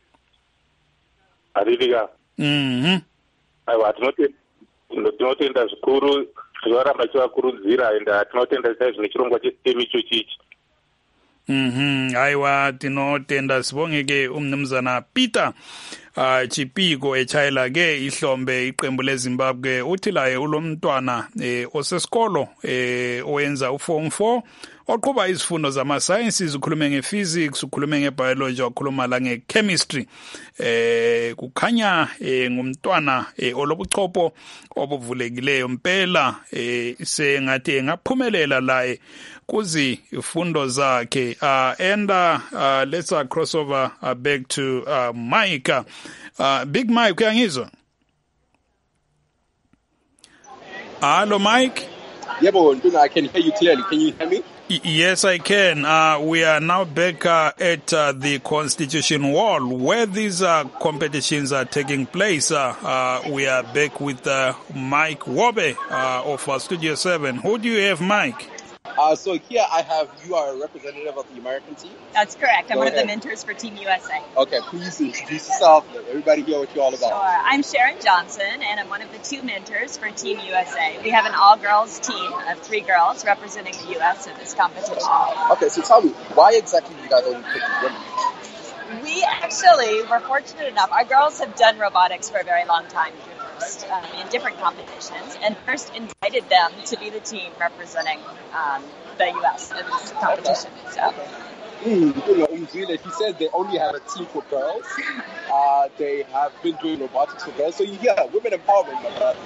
Speaker 6: Aririka.
Speaker 1: Mhm.
Speaker 6: Aiwa tinotenda zvikuru zvinoramba chivakurudzira ende tinotenda saizvo nechirongwa chesitemu ichochi ichi.
Speaker 1: Mhm. Haiwa tinotenda sibongeke umnumzana Peter uh, Chipiko echaila ke ihlombe iqembu leZimbabwe uthi laye ulomntwana eh, osesikolo eh, oyenza uform four oqhuba izifundo zama sciences, ukhulume ngephysics, ukhulume ngebiology, ukhuluma la ngechemistry. Eh kukhanya eh, ngumntwana eh, olobuchopho obuvulekileyo impela eh, sengathi engaphumelela laye kuzi ifundo zakhe. Uh, and uh, uh, let's uh, cross over uh, back to uh, Mike. Uh, Big Mike, uyangizwa? Hello Mike.
Speaker 4: Yebo, Nduna, I can hear you clearly. Can you hear me?
Speaker 1: Y- Yes, I can. Uh, we are now back uh, at uh, the Constitution Wall where these uh, competitions are taking place. Uh, uh, we are back with uh, Mike Wobe uh, of uh, Studio seven. Who do you have, Mike?
Speaker 4: Uh, so here I have, you are a representative of the American team.
Speaker 7: That's correct. I'm
Speaker 4: Go
Speaker 7: one of the
Speaker 4: ahead.
Speaker 7: mentors for Team U S A.
Speaker 4: Okay, please introduce yourself. Let everybody hear what you're all about.
Speaker 7: Sure. I'm Sharon Johnson, and I'm one of the two mentors for Team U S A. We have an all-girls team of three girls representing the U S at this competition.
Speaker 4: Okay, so tell me, why exactly do you guys only pick women?
Speaker 7: We actually were fortunate enough. Our girls have done robotics for a very long time first, um, in different competitions, and first invited them to be the team representing um, the U S in this competition. So.
Speaker 4: Mm, you know, Umzile, he says they only have a team for girls. Uh, they have been doing robotics for girls. So yeah, women empowerment, my brother.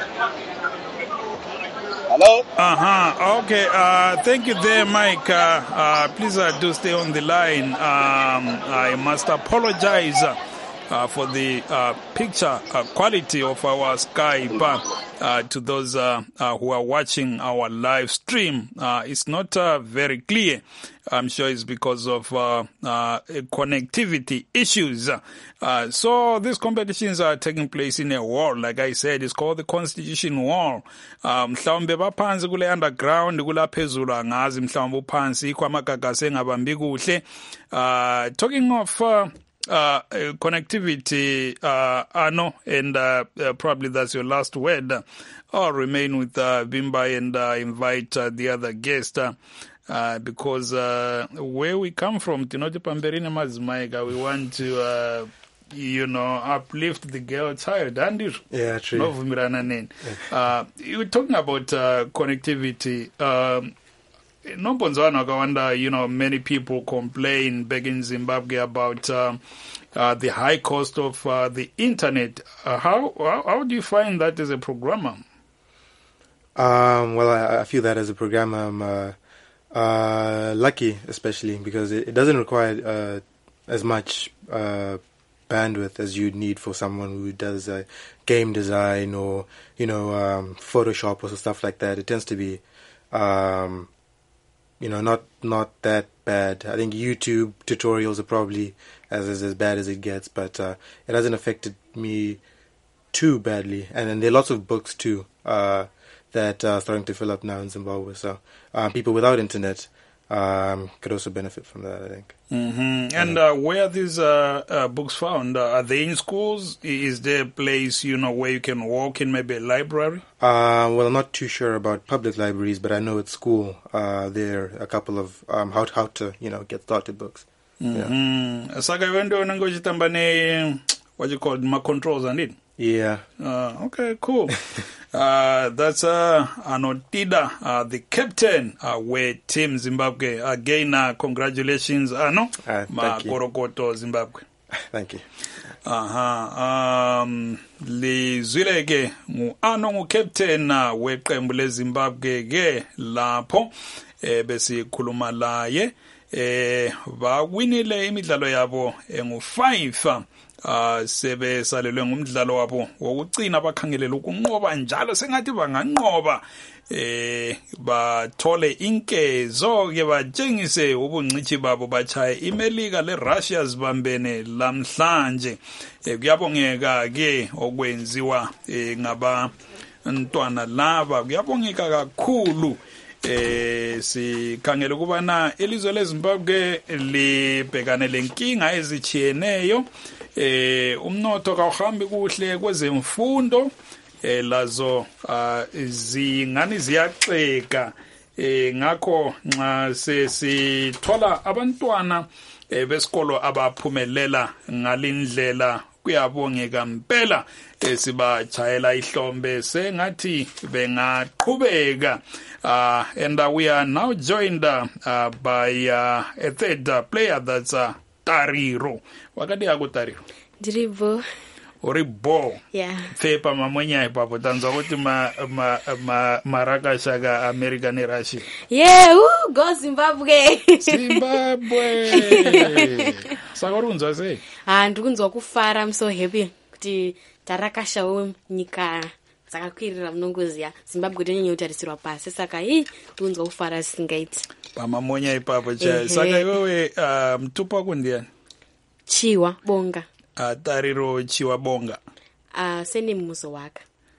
Speaker 4: Hello?
Speaker 1: Uh-huh. Okay. Uh, thank you there, Mike. Uh, uh, please uh, do stay on the line. Um, I must apologize uh, uh, for the uh, picture uh, quality of our Skype uh, uh, to those uh, uh, who are watching our live stream. Uh, it's not uh, very clear. I'm sure it's because of uh, uh, connectivity issues. Uh, so these competitions are taking place in a wall. Like I said, it's called the Constitution Wall. Um, mhlawumbe baphansi kule underground kula phezulu angazi mhlawumbe uphansi ikho amagagasi engabambi kuhle. Uh, talking of uh, uh, connectivity, uh, Ano, and uh, uh, probably that's your last word. I'll remain with uh, Bimba and uh, invite uh, the other guest. Uh, Uh, because uh, where we come from, Tinote Pamberine Mazmaika, we want to, uh, you know, uplift the girl child, and you?
Speaker 2: Yeah, true.
Speaker 1: No, uh, you were talking about uh, connectivity. Um, you know, many people complain back in Zimbabwe about um, uh, the high cost of uh, the internet. Uh, how, how how do you find that as a programmer?
Speaker 2: Um, well, I, I feel that as a programmer, I'm uh, uh, lucky, especially because it, it doesn't require uh, as much uh, bandwidth as you'd need for someone who does uh, game design or, you know, um, Photoshop or stuff like that. It tends to be, um, you know, not not that bad. I think YouTube tutorials are probably as as, as bad as it gets, but uh, it hasn't affected me too badly. And then there are lots of books too uh, that are starting to fill up now in Zimbabwe. So um, people without internet um, could also benefit from that, I think.
Speaker 1: Mm-hmm. And uh, where are these uh, uh, books found? Uh, are they in schools? Is there a place, you know, where you can walk in, maybe a library?
Speaker 2: Uh, well, I'm not too sure about public libraries, but I know at school uh, there are a couple of um, how how to, you know, get started books.
Speaker 1: Mm-hmm. Saka wendo nangochitambane what you call my controls and it.
Speaker 2: Yeah.
Speaker 1: Uh, okay, cool. uh, that's uh, Anotida, uh, the captain, uh, with Team Zimbabwe. Again, uh, congratulations, Ano.
Speaker 2: Uh,
Speaker 1: Ma
Speaker 2: thank you.
Speaker 1: Korokoto, Zimbabwe.
Speaker 2: Thank you.
Speaker 1: Aha. Um, lizwile ke ngu Ano ngu captain uh, weqembu leZimbabwe ke lapho eh besikhuluma laye eh bawinile imidlalo yabo engu five. Uh, sebe salelwe ngumdlalo wabo wokucina bakhangelela ukunqoba njalo sengathi banganqoba eh bathole inkezo ke batshengise ubungcithi babo bachaye imelika le Russia zibambene lamhlanje eh, kuyabongeka ke okwenziwa eh, ngaba ntwana laba kuyabongeka kakhulu. Eh sikhangela ukubana elizwe leZimbabwe libhekane lenkinga ezichiyeneyo. Eh umnotho kawuhambi kuhle kwezemfundo eh lazo uh, zingani ziyaxeka eh ngakho nxa sesithola abantwana eh, besikolo abaphumelela ngalindlela kuyabongeka impela esibachayela ihlombe sengathi bengaqhubeka. Uh, and uh, we are now joined uh, uh, by uh, a third uh, player, that's uh, Tariro. Wakati yako Tariro?
Speaker 3: Dribo.
Speaker 1: Oribo.
Speaker 3: Yeah.
Speaker 1: Fepa mamonya ipapo tanza kuti ma ma ma maraka shaka America ne Russia.
Speaker 3: Yeah, ooh, go Zimbabwe.
Speaker 1: Zimbabwe. Sakorunza se.
Speaker 3: Ah, ndikunzwa kufara, I'm so happy kuti tarakashawo nyika
Speaker 8: saka kuirira munongoziya Zimbabwe tonyanya kutarisirwa pasi saka hii unzwa kufara singaiti
Speaker 1: pamamonya ipapo chai. Saka iwewe uh, mutupo wako ndiani?
Speaker 8: Chiwa Bonga.
Speaker 1: Uh, Tariro Chiwa Bonga.
Speaker 8: Uh, surname Musowaka.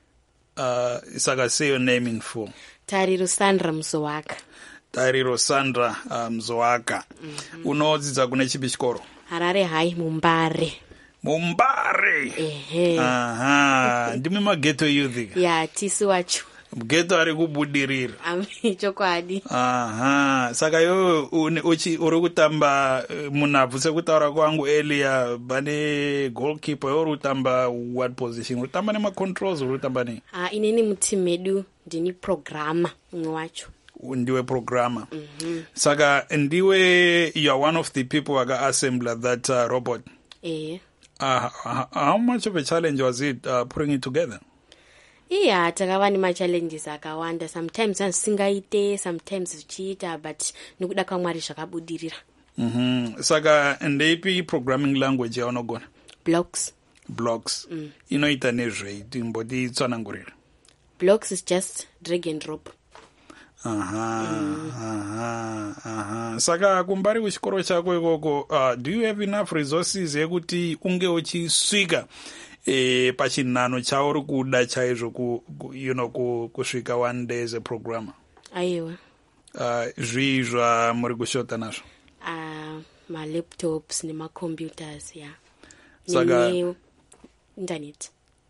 Speaker 1: Uh, saka say your name in full.
Speaker 8: Tariro Sandra Musowaka.
Speaker 1: Tariro Sandra uh, Musowaka. Mm-hmm. Unodzidza kune chipi chikoro?
Speaker 8: Harare High Mumbare.
Speaker 1: Mumbare.
Speaker 8: Ehe.
Speaker 1: Aha, ndimi mageto youth.
Speaker 8: Ya, tisu wacho.
Speaker 1: Geto ari kubudirira.
Speaker 8: Ami chokwadi.
Speaker 1: Aha, saka yo uchi uri kutamba munabvu sekutaura kwangu earlier bane goalkeeper uri kutamba what position? Uri kutamba nema controls uri kutamba nei?
Speaker 8: Ah, ineni mutimu medu ndini programmer umwe wacho.
Speaker 1: Ndiwe programmer.
Speaker 8: Mm-hmm.
Speaker 1: Saka ndiwe you are one of the people who assembled that uh, robot.
Speaker 8: Eh.
Speaker 1: Uh, how much of a challenge was it uh, putting it together?
Speaker 8: Yeah, takava nema challenges akawanda. Sometimes singaite, sometimes zvichiita, but nekuda kwaMwari zvakabudirira.
Speaker 1: Mhm. Saka ndeipi programming language yaunogona?
Speaker 8: Blocks.
Speaker 1: Blocks.
Speaker 8: Mm.
Speaker 1: Inoita nezvei timboti tsanangurira.
Speaker 8: Blocks is just drag and drop.
Speaker 1: Aha, mm. aha, aha. Saka kumbari kuchikoro chako ikoko, uh, do you have enough resources yekuti unge uchisvika eh pachinano chauri kuda chaizvo ku, ku you know ku kusvika one day as a programmer?
Speaker 8: Aiwa.
Speaker 1: Uh, zvizva muri kushota nazvo?
Speaker 8: Uh, ma laptops nema computers, yeah.
Speaker 1: Saka
Speaker 8: Nene internet.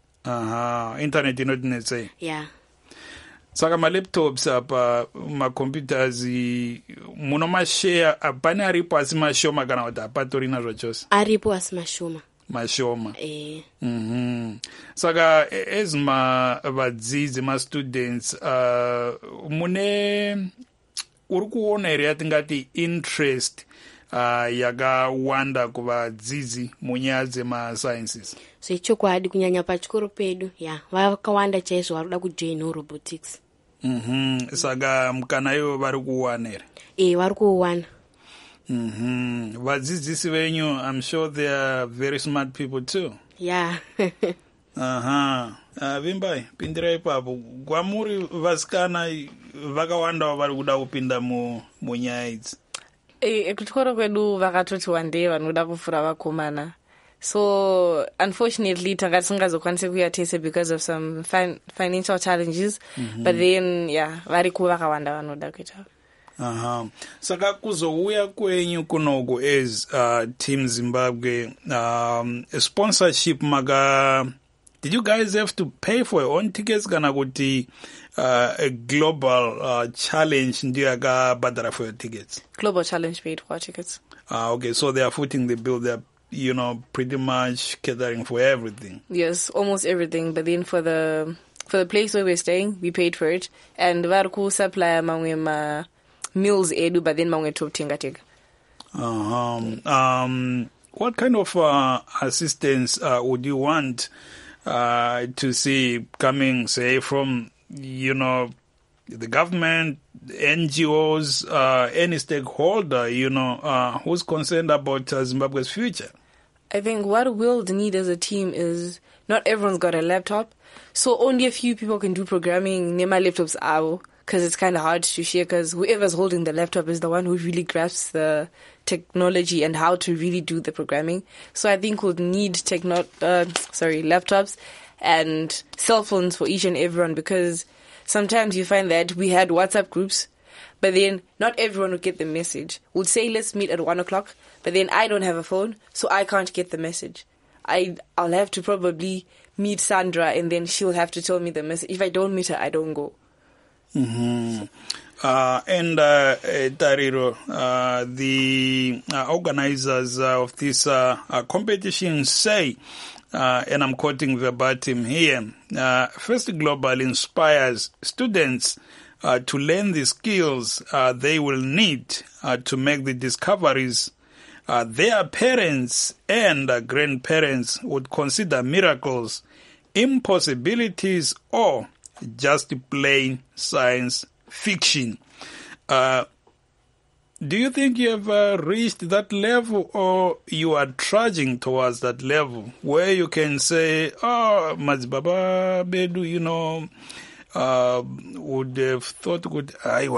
Speaker 1: Aha, internet inodinetsei.
Speaker 8: Yeah.
Speaker 1: Saka ma laptops apa ma computers muno mashare apane aripo asi mashoma kana kuti apatori nazvo chose?
Speaker 8: Aripo asi mashoma.
Speaker 1: Mashoma.
Speaker 8: Eh.
Speaker 1: Mhm. Saka as ma vadzidzi ma students uh mune uri kuona here yatingati interest uh yakawanda kuvadzidzi munyaya dzema sciences?
Speaker 8: So ichokwadi kunyanya pachikoro pedu, yeah, vakawanda chaizvo vari kuda kujoina robotics.
Speaker 1: Mhm. Saka mukana iwo vari kuwana here?
Speaker 8: Eh, vari kuwana.
Speaker 1: Mhm. Vadzidzisi venyu, I'm sure they are very smart people too.
Speaker 8: Yeah.
Speaker 1: Aha. Uh, Vimbai, pindira ipapo. Kwamuri vasikana vakawanda vari kuda kupinda mu munyaya idzi.
Speaker 3: Eh, kuchikoro kwedu vakatoti one day vanoda kufura vakomana. So unfortunately takati singazokwanisa kuyatese because of some fin financial challenges. Mm-hmm. But then yeah, vari kuvakawanda vanoda kuita.
Speaker 1: Aha. Saka kuzouya kwenyu kunoku as uh, Team Zimbabwe, um, sponsorship maga, did you guys have to pay for your own tickets kana kuti uh, a global uh, challenge ndiyo yakabhadhara for your tickets?
Speaker 3: Global challenge paid for our tickets.
Speaker 1: Ah, okay, so they are footing the bill, they are, you know, pretty much catering for everything.
Speaker 3: Yes, almost everything. But then for the for the place where we're staying, we paid for it. And vari kusupply mamwe ma meals edu, but then mamwe totenga tega.
Speaker 1: Um, um, what kind of uh, assistance uh, would you want uh, to see coming, say, from, you know, the government, N G Os, uh, any stakeholder, you know, uh, who's concerned about uh, Zimbabwe's future?
Speaker 3: I think what we'll need as a team is not everyone's got a laptop, so only a few people can do programming. Nema laptops are, because it's kind of hard to share, because whoever's holding the laptop is the one who really grasps the technology and how to really do the programming. So I think we'll need techno- uh, sorry, laptops and cell phones for each and everyone, because sometimes you find that we had WhatsApp groups, but then not everyone would get the message. We'll say, let's meet at one o'clock, but then I don't have a phone, so I can't get the message. I, I'll have to probably meet Sandra, and then she'll have to tell me the message. If I don't meet her, I don't go.
Speaker 1: Mm-hmm. Uh, and uh, Tariro, uh, the uh, organizers uh, of this uh, uh, competition say, Uh, and I'm quoting verbatim here, uh, First Global inspires students uh, to learn the skills uh, they will need uh, to make the discoveries uh, their parents and uh, grandparents would consider miracles, impossibilities, or just plain science fiction. Uh, do you think you have uh, reached that level, or you are trudging towards that level where you can say, oh, Madzibaba Bedu, you know, uh, would have thought good,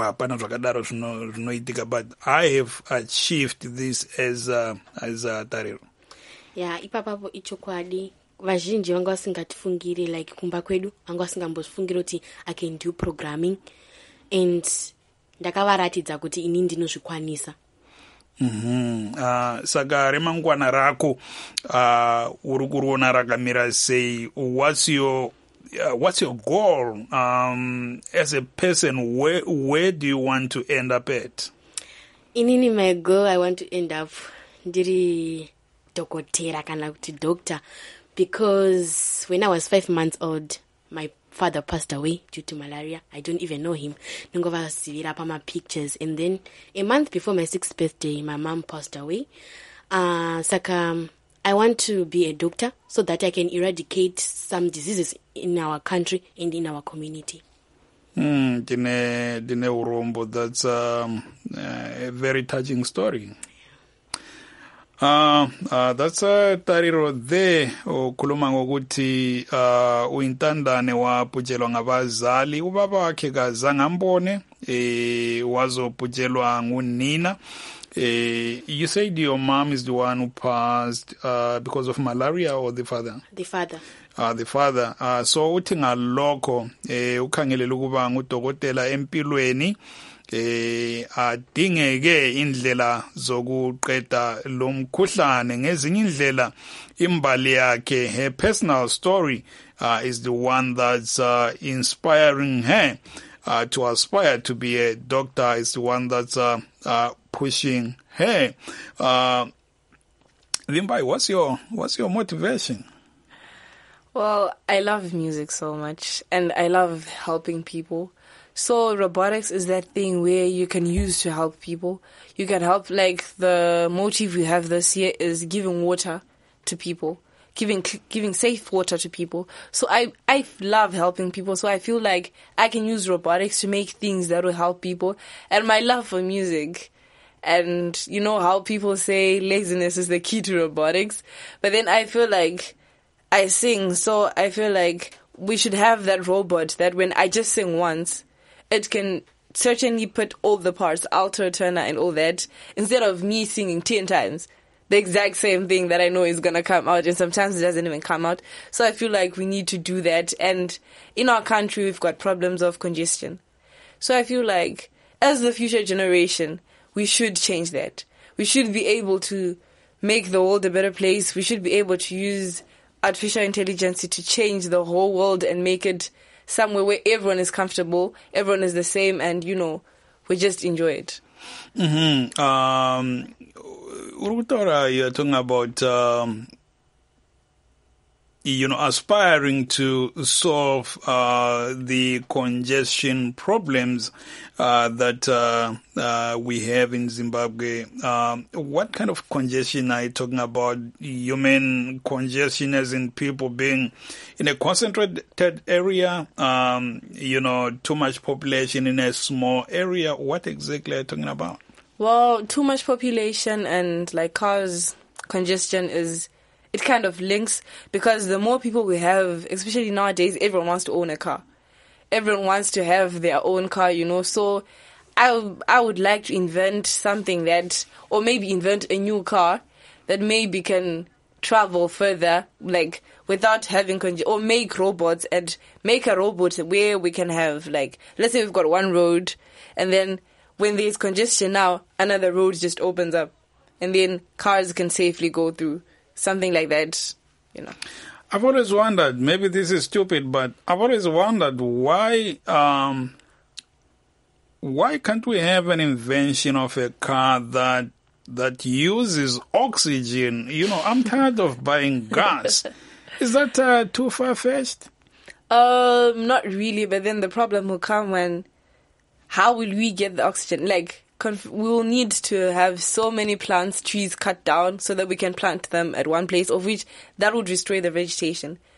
Speaker 1: but I have achieved this as a, as a Tariro?
Speaker 8: Yeah, ipapapo ichokwadi. Vazhinji vanga vasingatifungiri like kumba kwedu vanga vasingambozvifungiri kuti I can do programming, and ndakavaratidza kuti ini ndinozvikwanisa.
Speaker 1: Mhm. Uh, saka remangwana rako uh, uri kuona rakamira sei? What's your uh, what's your goal um, as a person? Where where do you want to end up at?
Speaker 8: Inini my goal, I want to end up ndiri dokotera kana kuti doctor, because when I was five months old, my father passed away due to malaria. I don't even know him. Nongova my pictures. And then a month before my sixth birthday, my mom passed away. Uh, Saka, I want to be a doctor so that I can eradicate some diseases in our country and in our community.
Speaker 1: Mm, dine, dine urombo. That's um, a very touching story. Uh, uh, that's a Tariro there ukhuluma ngokuthi uh, uintandane wapujelwa ngabazali, ubaba wakhe kazange ambone, eh, wazopujelwa ngunina. Eh, you said your mom is the one who passed uh, because of malaria, or the father?
Speaker 8: The father.
Speaker 1: Uh, the father. Uh, so uthi ngalokho eh, ukhangelela ukuba ngudokotela empilweni, eh adingeke indlela zokuqeda lo mkhuhlane. Ngezinye indlela imbali yakhe, her personal story uh, is the one that's uh, inspiring her uh, to aspire to be a doctor, is the one that's uh, uh, pushing her. Uh, Limbai, what's your what's your motivation?
Speaker 3: Well, I love music so much, and I love helping people. So robotics is that thing where you can use to help people. You can help, like the motive we have this year is giving water to people, giving giving safe water to people. So I, I love helping people. So I feel like I can use robotics to make things that will help people. And my love for music, and you know how people say laziness is the key to robotics. But then I feel like I sing, so I feel like we should have that robot that when I just sing once, it can certainly put all the parts, alto, tenor, and all that, instead of me singing ten times the exact same thing that I know is going to come out, and sometimes it doesn't even come out. So I feel like we need to do that. And in our country, we've got problems of congestion. So I feel like as the future generation, we should change that. We should be able to make the world a better place. We should be able to use artificial intelligence to change the whole world and make it somewhere where everyone is comfortable, everyone is the same, and, you know, we just enjoy it.
Speaker 1: Mm-hmm. Um, Urutora, you're talking about, um, you know, aspiring to solve uh, the congestion problems uh, that uh, uh, we have in Zimbabwe. Um, what kind of congestion are you talking about? You mean congestion as in people being in a concentrated area, um, you know, too much population in a small area? What exactly are you talking about?
Speaker 3: Well, too much population and like cars congestion is, it kind of links, because the more people we have, especially nowadays, everyone wants to own a car. Everyone wants to have their own car, you know. So I, I would like to invent something that, or maybe invent a new car that maybe can travel further, like without having, con- or make robots and make a robot where we can have, like, let's say we've got one road, and then when there's congestion now, another road just opens up, and then cars can safely go through. Something like that, you know.
Speaker 1: I've always wondered, maybe this is stupid, but I've always wondered why um, why can't we have an invention of a car that that uses oxygen? You know, I'm tired of buying gas. Is that uh, too far-fetched?
Speaker 3: Um, not really, but then the problem will come when, how will we get the oxygen? Like, Conf- we will need to have so many plants, trees cut down so that we can plant them at one place, of which that would destroy the vegetation.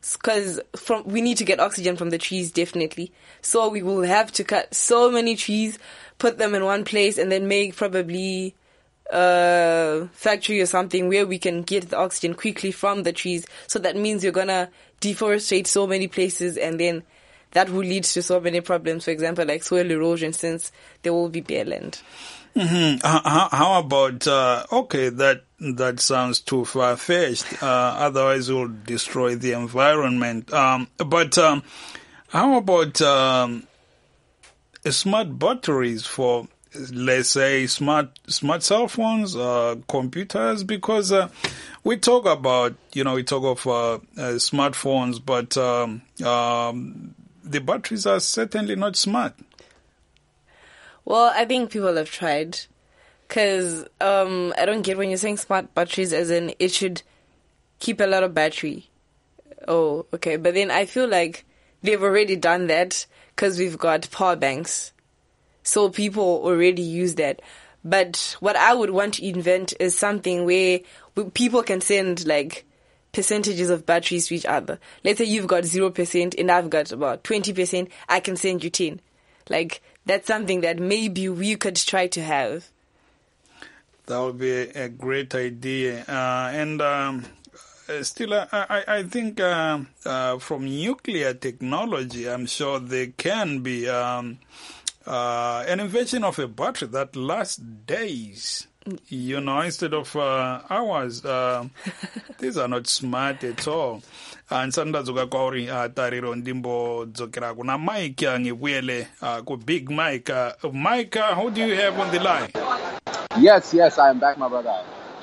Speaker 3: because from we need to get oxygen from the trees, definitely. So we will have to cut so many trees, put them in one place, and then make probably a factory or something where we can get the oxygen quickly from the trees. So that means you're gonna deforestate so many places, and then that will lead to so many problems. For example, like soil erosion, since there will be bare land.
Speaker 1: Mm-hmm. How, how about, uh, okay, that that sounds too far-fetched. Uh, otherwise, it will destroy the environment. Um, but um, how about um, smart batteries for, let's say, smart smart cell phones, uh, computers? Because uh, we talk about, you know, we talk of uh, uh, smartphones, but um, um, the batteries are certainly not smart.
Speaker 3: Well, I think people have tried, because um, I don't get when you're saying smart batteries as in it should keep a lot of battery. Oh, okay. But then I feel like they've already done that because we've got power banks. So people already use that. But what I would want to invent is something where people can send like percentages of batteries to each other. Let's say you've got zero percent and I've got about twenty percent. I can send you ten. Like, that's something that maybe we could try to have.
Speaker 1: That would be a great idea. Uh, and um, still, I, I, I think uh, uh, from nuclear technology, I'm sure there can be um, uh, an invention of a battery that lasts days. You know, instead of uh, hours. Uh, these are not smart at all. And sandazuka kwauri tariro ndimbo dzokera kuna Mike ngibuyele ku Big Mike. Mike, who do you have on the line?
Speaker 4: Yes, yes, I am back, my brother.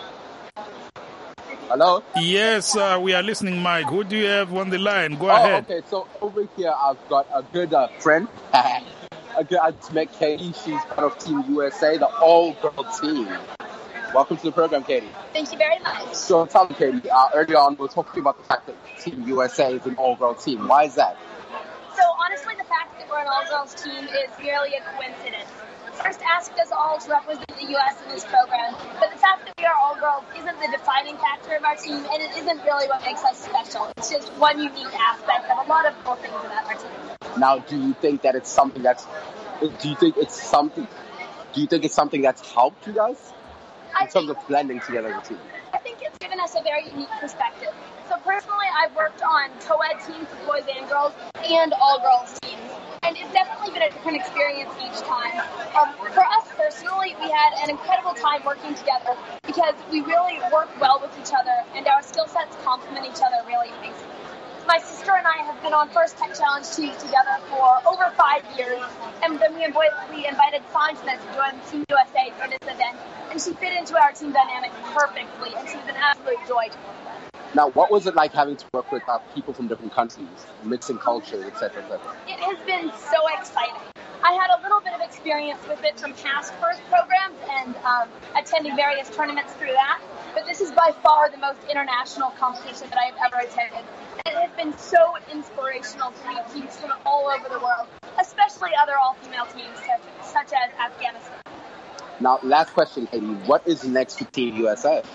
Speaker 4: Hello?
Speaker 1: Yes, uh, we are listening, Mike. Who do you have on the line? Go
Speaker 4: oh,
Speaker 1: ahead.
Speaker 4: Okay, so over here I've got a good uh, friend. a good, I just met Katie. She's part of Team U S A, the all-girl team. Welcome to the program, Katie.
Speaker 5: Thank you very much.
Speaker 4: So tell me, Katie, uh, earlier on we were talking about the fact that Team U S A is an all-girl team. Why is that?
Speaker 5: So honestly, the fact that we're an all-girls team is merely a coincidence. First asked us all to represent the U S in this program, but the fact that we are all girls isn't the defining factor of our team, and it isn't really what makes us special. It's just one unique aspect of a lot of cool things about our team.
Speaker 4: Now, do you think that it's something that's? Do you think it's something? Do you think it's something that's helped you guys in terms of blending together as a team?
Speaker 5: I think it's given us a very unique perspective. So personally, I've worked on co-ed teams with boys and girls and all-girls teams. And it's definitely been a different experience each time. Um, for us personally, we had an incredible time working together because we really work well with each other and our skill sets complement each other really amazingly. My sister and I have been on First Tech Challenge teams together for over five years, and then we invited Sanj to join Team U S A for this event, and she fit into our team dynamic perfectly, and she's an absolute joy to work with.
Speaker 4: Now, what was it like having to work with uh, people from different countries, mixing cultures, et cetera, et cetera?
Speaker 5: It has been so exciting. I had a little bit of experience with it from past FIRST programs and um, attending various tournaments through that, but this is by far the most international competition that I've ever attended. And it has been so inspirational to meet teams from all over the world, especially other all-female teams such, such as Afghanistan.
Speaker 4: Now, last question, Katie. What is next for Team U S A?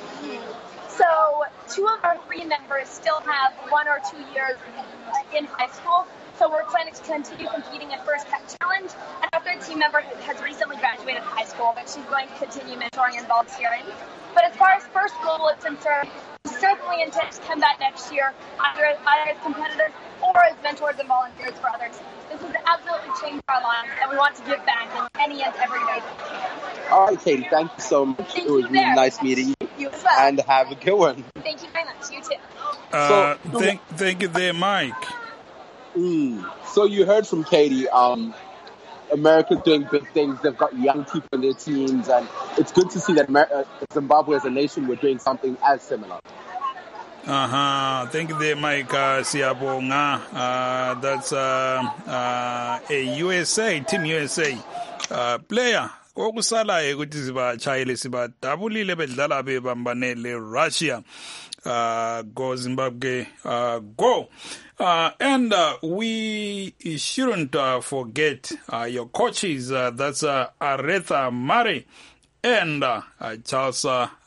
Speaker 5: So, two of our three members still have one or two years in high school, so we're planning to continue competing at First Tech Challenge. And our third team member has recently graduated high school, but she's going to continue mentoring and volunteering. But as far as First Global is concerned, we certainly intend to come back next year, either, either as competitors or as mentors and volunteers for other teams. This has absolutely changed our lives, and we want to give back in any and every way.
Speaker 4: All right, Katie, thank you so much.
Speaker 5: Thank
Speaker 4: it was
Speaker 5: you
Speaker 4: really
Speaker 5: very
Speaker 4: nice
Speaker 5: much.
Speaker 4: meeting you.
Speaker 5: You as well.
Speaker 4: And have a good one.
Speaker 5: Thank you very much. You too.
Speaker 1: Uh,
Speaker 4: So-
Speaker 1: thank, thank you there, Mike.
Speaker 4: Mm. So you heard from Katie. Um, America's doing big things. They've got young people in their teams, and it's good to see that Amer- uh, Zimbabwe as a nation, we're doing something as similar.
Speaker 1: Uh-huh. Thank you there, Mike uh, Siabonga. Uh, that's uh, uh, a U S A, Team U S A uh, player. Okusalayo ukuthi sibachayele sibadabulile bedlala bebambane le-Russia. Uh, go Zimbabwe, uh, go. Uh, and uh, we shouldn't uh, forget uh, your coaches. Uh, that's uh, Aretha Murray and uh, uh, Charles uh,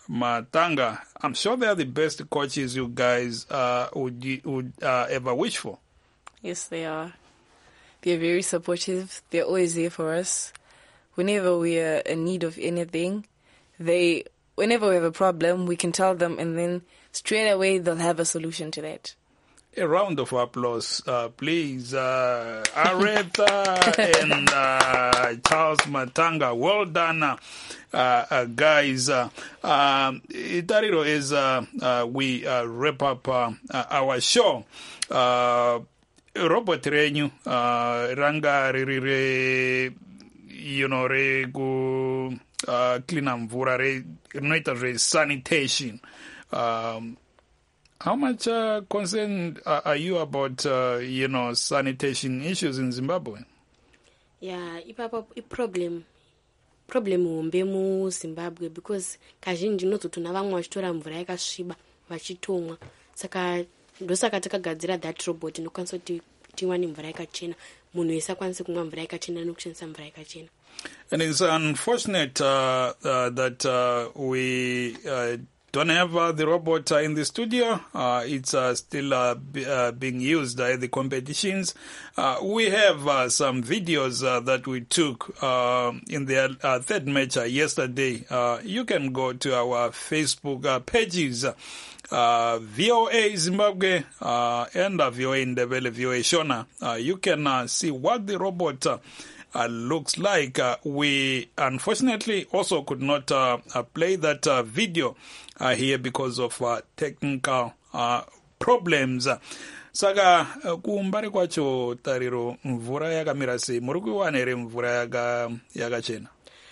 Speaker 1: Matanga, I'm sure they are the best coaches you guys uh, would would uh, ever wish for.
Speaker 3: Yes, they are. They're very supportive. They're always there for us. Whenever we are in need of anything, they, whenever we have a problem, we can tell them, and then straight away they'll have a solution to that.
Speaker 1: A round of applause, uh, please. Uh, Aretha and uh, Charles Matanga, well done, uh, uh, guys. Uh, um, Itariro, is uh, uh, we uh, wrap up uh, uh, our show. Uh, Robot renyu uh, ranga riri you know re ku uh, clean mvura re rinoita re sanitation. Um, how much uh, concerned uh, are you about uh, you know sanitation issues in Zimbabwe?
Speaker 8: Yeah, ipapa problem problem hombe mu Zimbabwe because kazhinji nototona vamwe vachitora mvura yakasviba vachitomwa saka ndosaka takagadzira that robot inokwanisa kuti tiwane mvura yakachena munhu wese akwanise kumwa mvura yakachena nokushandisa mvura yakachena.
Speaker 1: And it's unfortunate uh, uh, that uh, we uh, don't have uh, the robot uh, in the studio. Uh, it's uh, still uh, b- uh, being used uh, at the competitions. Uh, we have uh, some videos uh, that we took uh, in the uh, third match uh, yesterday. Uh, you can go to our Facebook uh, pages. Uh, V O A Zimbabwe uh, and uh, V O A Ndebele, V O A Shona. Uh, you can uh, see what the robot uh, uh, looks like. Uh, we unfortunately also could not uh, uh, play that uh, video uh, here because of uh, technical uh, problems. Saka uh, kumbari kwacho Tariro, mvura yakamira sei? Muri kuiwana here mvura yaka yakachena?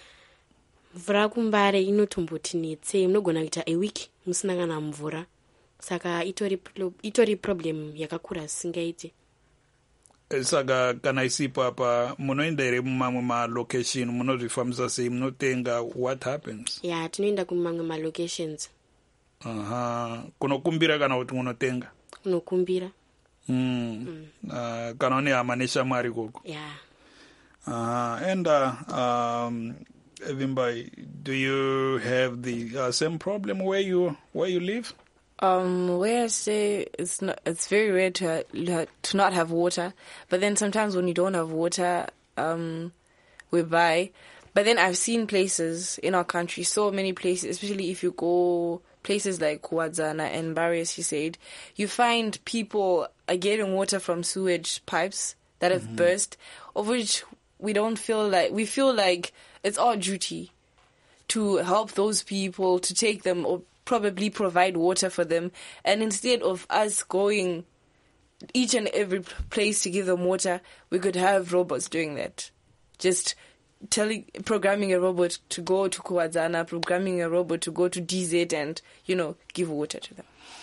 Speaker 8: Mvura kumbare inotomboti netse munogona kuita a week musina kana mvura saka itori itori problem yakakura singaite.
Speaker 1: Saka kana isipo apa munoenda here mumamwe ma location munozvifambisa sei munotenga what happens?
Speaker 8: Yeah, tinoenda kumamwe ma locations.
Speaker 1: Aha, kunokumbira kana kuti munotenga?
Speaker 8: Kunokumbira.
Speaker 1: Mm. mm. Uh, kana une hama neshamwari koko?
Speaker 8: Yeah.
Speaker 1: Uh, and uh, um Vimbai, do you have the uh, same problem where you where you live?
Speaker 3: Um, where I stay, it's not. It's very rare to to not have water. But then sometimes when you don't have water, um, we buy. But then I've seen places in our country, so many places, especially if you go places like Kuwadzana and Bari, as you said, you find people are getting water from sewage pipes that have mm-hmm. burst, of which we don't feel like, we feel like it's our duty to help those people, to take them or probably provide water for them. And instead of us going each and every place to give them water, we could have robots doing that. Just telling, programming a robot to go to Kuwadzana, programming a robot to go to D Z and, you know, give water to them.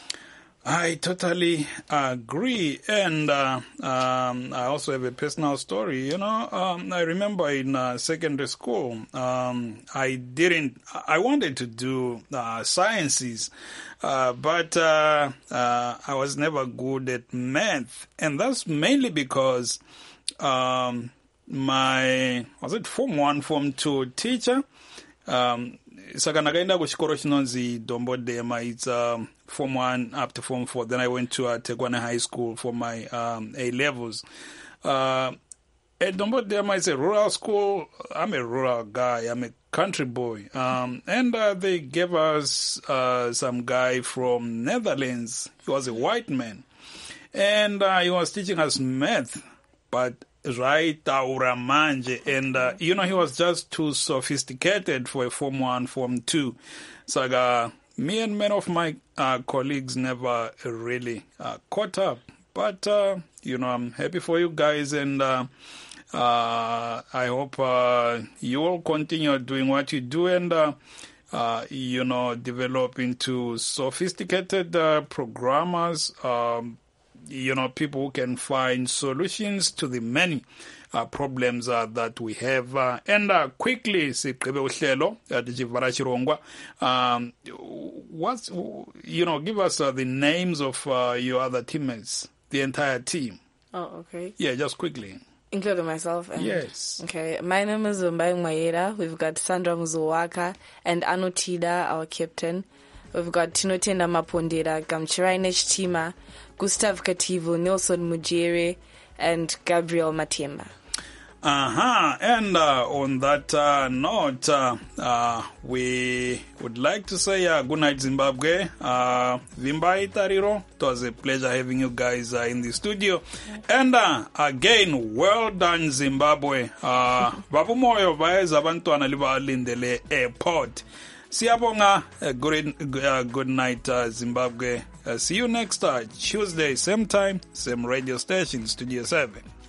Speaker 1: I totally agree. And uh, um, I also have a personal story. You know, um, I remember in uh, secondary school, um, I didn't, I wanted to do uh, sciences, uh, but uh, uh, I was never good at math. And that's mainly because um, my, was it form one, form two teacher, um, saka ndakaenda kuchikoro chinonzi Dombodema. It's um, form one up to form four. Then I went to uh, Tekwane High School for my um, A levels. Uh, at Dombodema, it's a rural school. I'm a rural guy. I'm a country boy. Um, and uh, they gave us uh, some guy from Netherlands. He was a white man, and uh, he was teaching us math, but right taura manje, and uh, you know, he was just too sophisticated for a form one, form two. So uh, me and many of my uh, colleagues never really uh, caught up. But uh, you know, I'm happy for you guys, and uh, uh, I hope uh, you will continue doing what you do, and uh, uh, you know, develop into sophisticated uh, programmers. Um, You know, people who can find solutions to the many uh, problems uh, that we have. Uh, and uh, quickly, sigqibe uhlelo tichivara chirongwa. Um, what's, you know, give us uh, the names of uh, your other teammates, the entire team.
Speaker 3: Oh, okay.
Speaker 1: Yeah, just quickly.
Speaker 3: including myself. And,
Speaker 1: yes.
Speaker 3: Okay. My name is Umbai Mayeda. We've got Sandra Muzuwaka and Anotida, our captain. We've got Tinotenda Mapondera, Gamchirainech Tima, Gustav Kativu, Nelson Mujere, and Gabriel Matemba.
Speaker 1: Uh-huh. And uh, on that uh, note, uh, uh, we would like to say uh, good night, Zimbabwe. Uh, Vimbai Tariro, it was a pleasure having you guys uh, in the studio. And uh, again, well done, Zimbabwe. Uh, Babu Moyo Baez Abantwana Liba Lindele Airport. Siyabonga, uh, good, uh, good night, uh, Zimbabwe. Uh, see you next uh, Tuesday, same time, same radio station, Studio seven.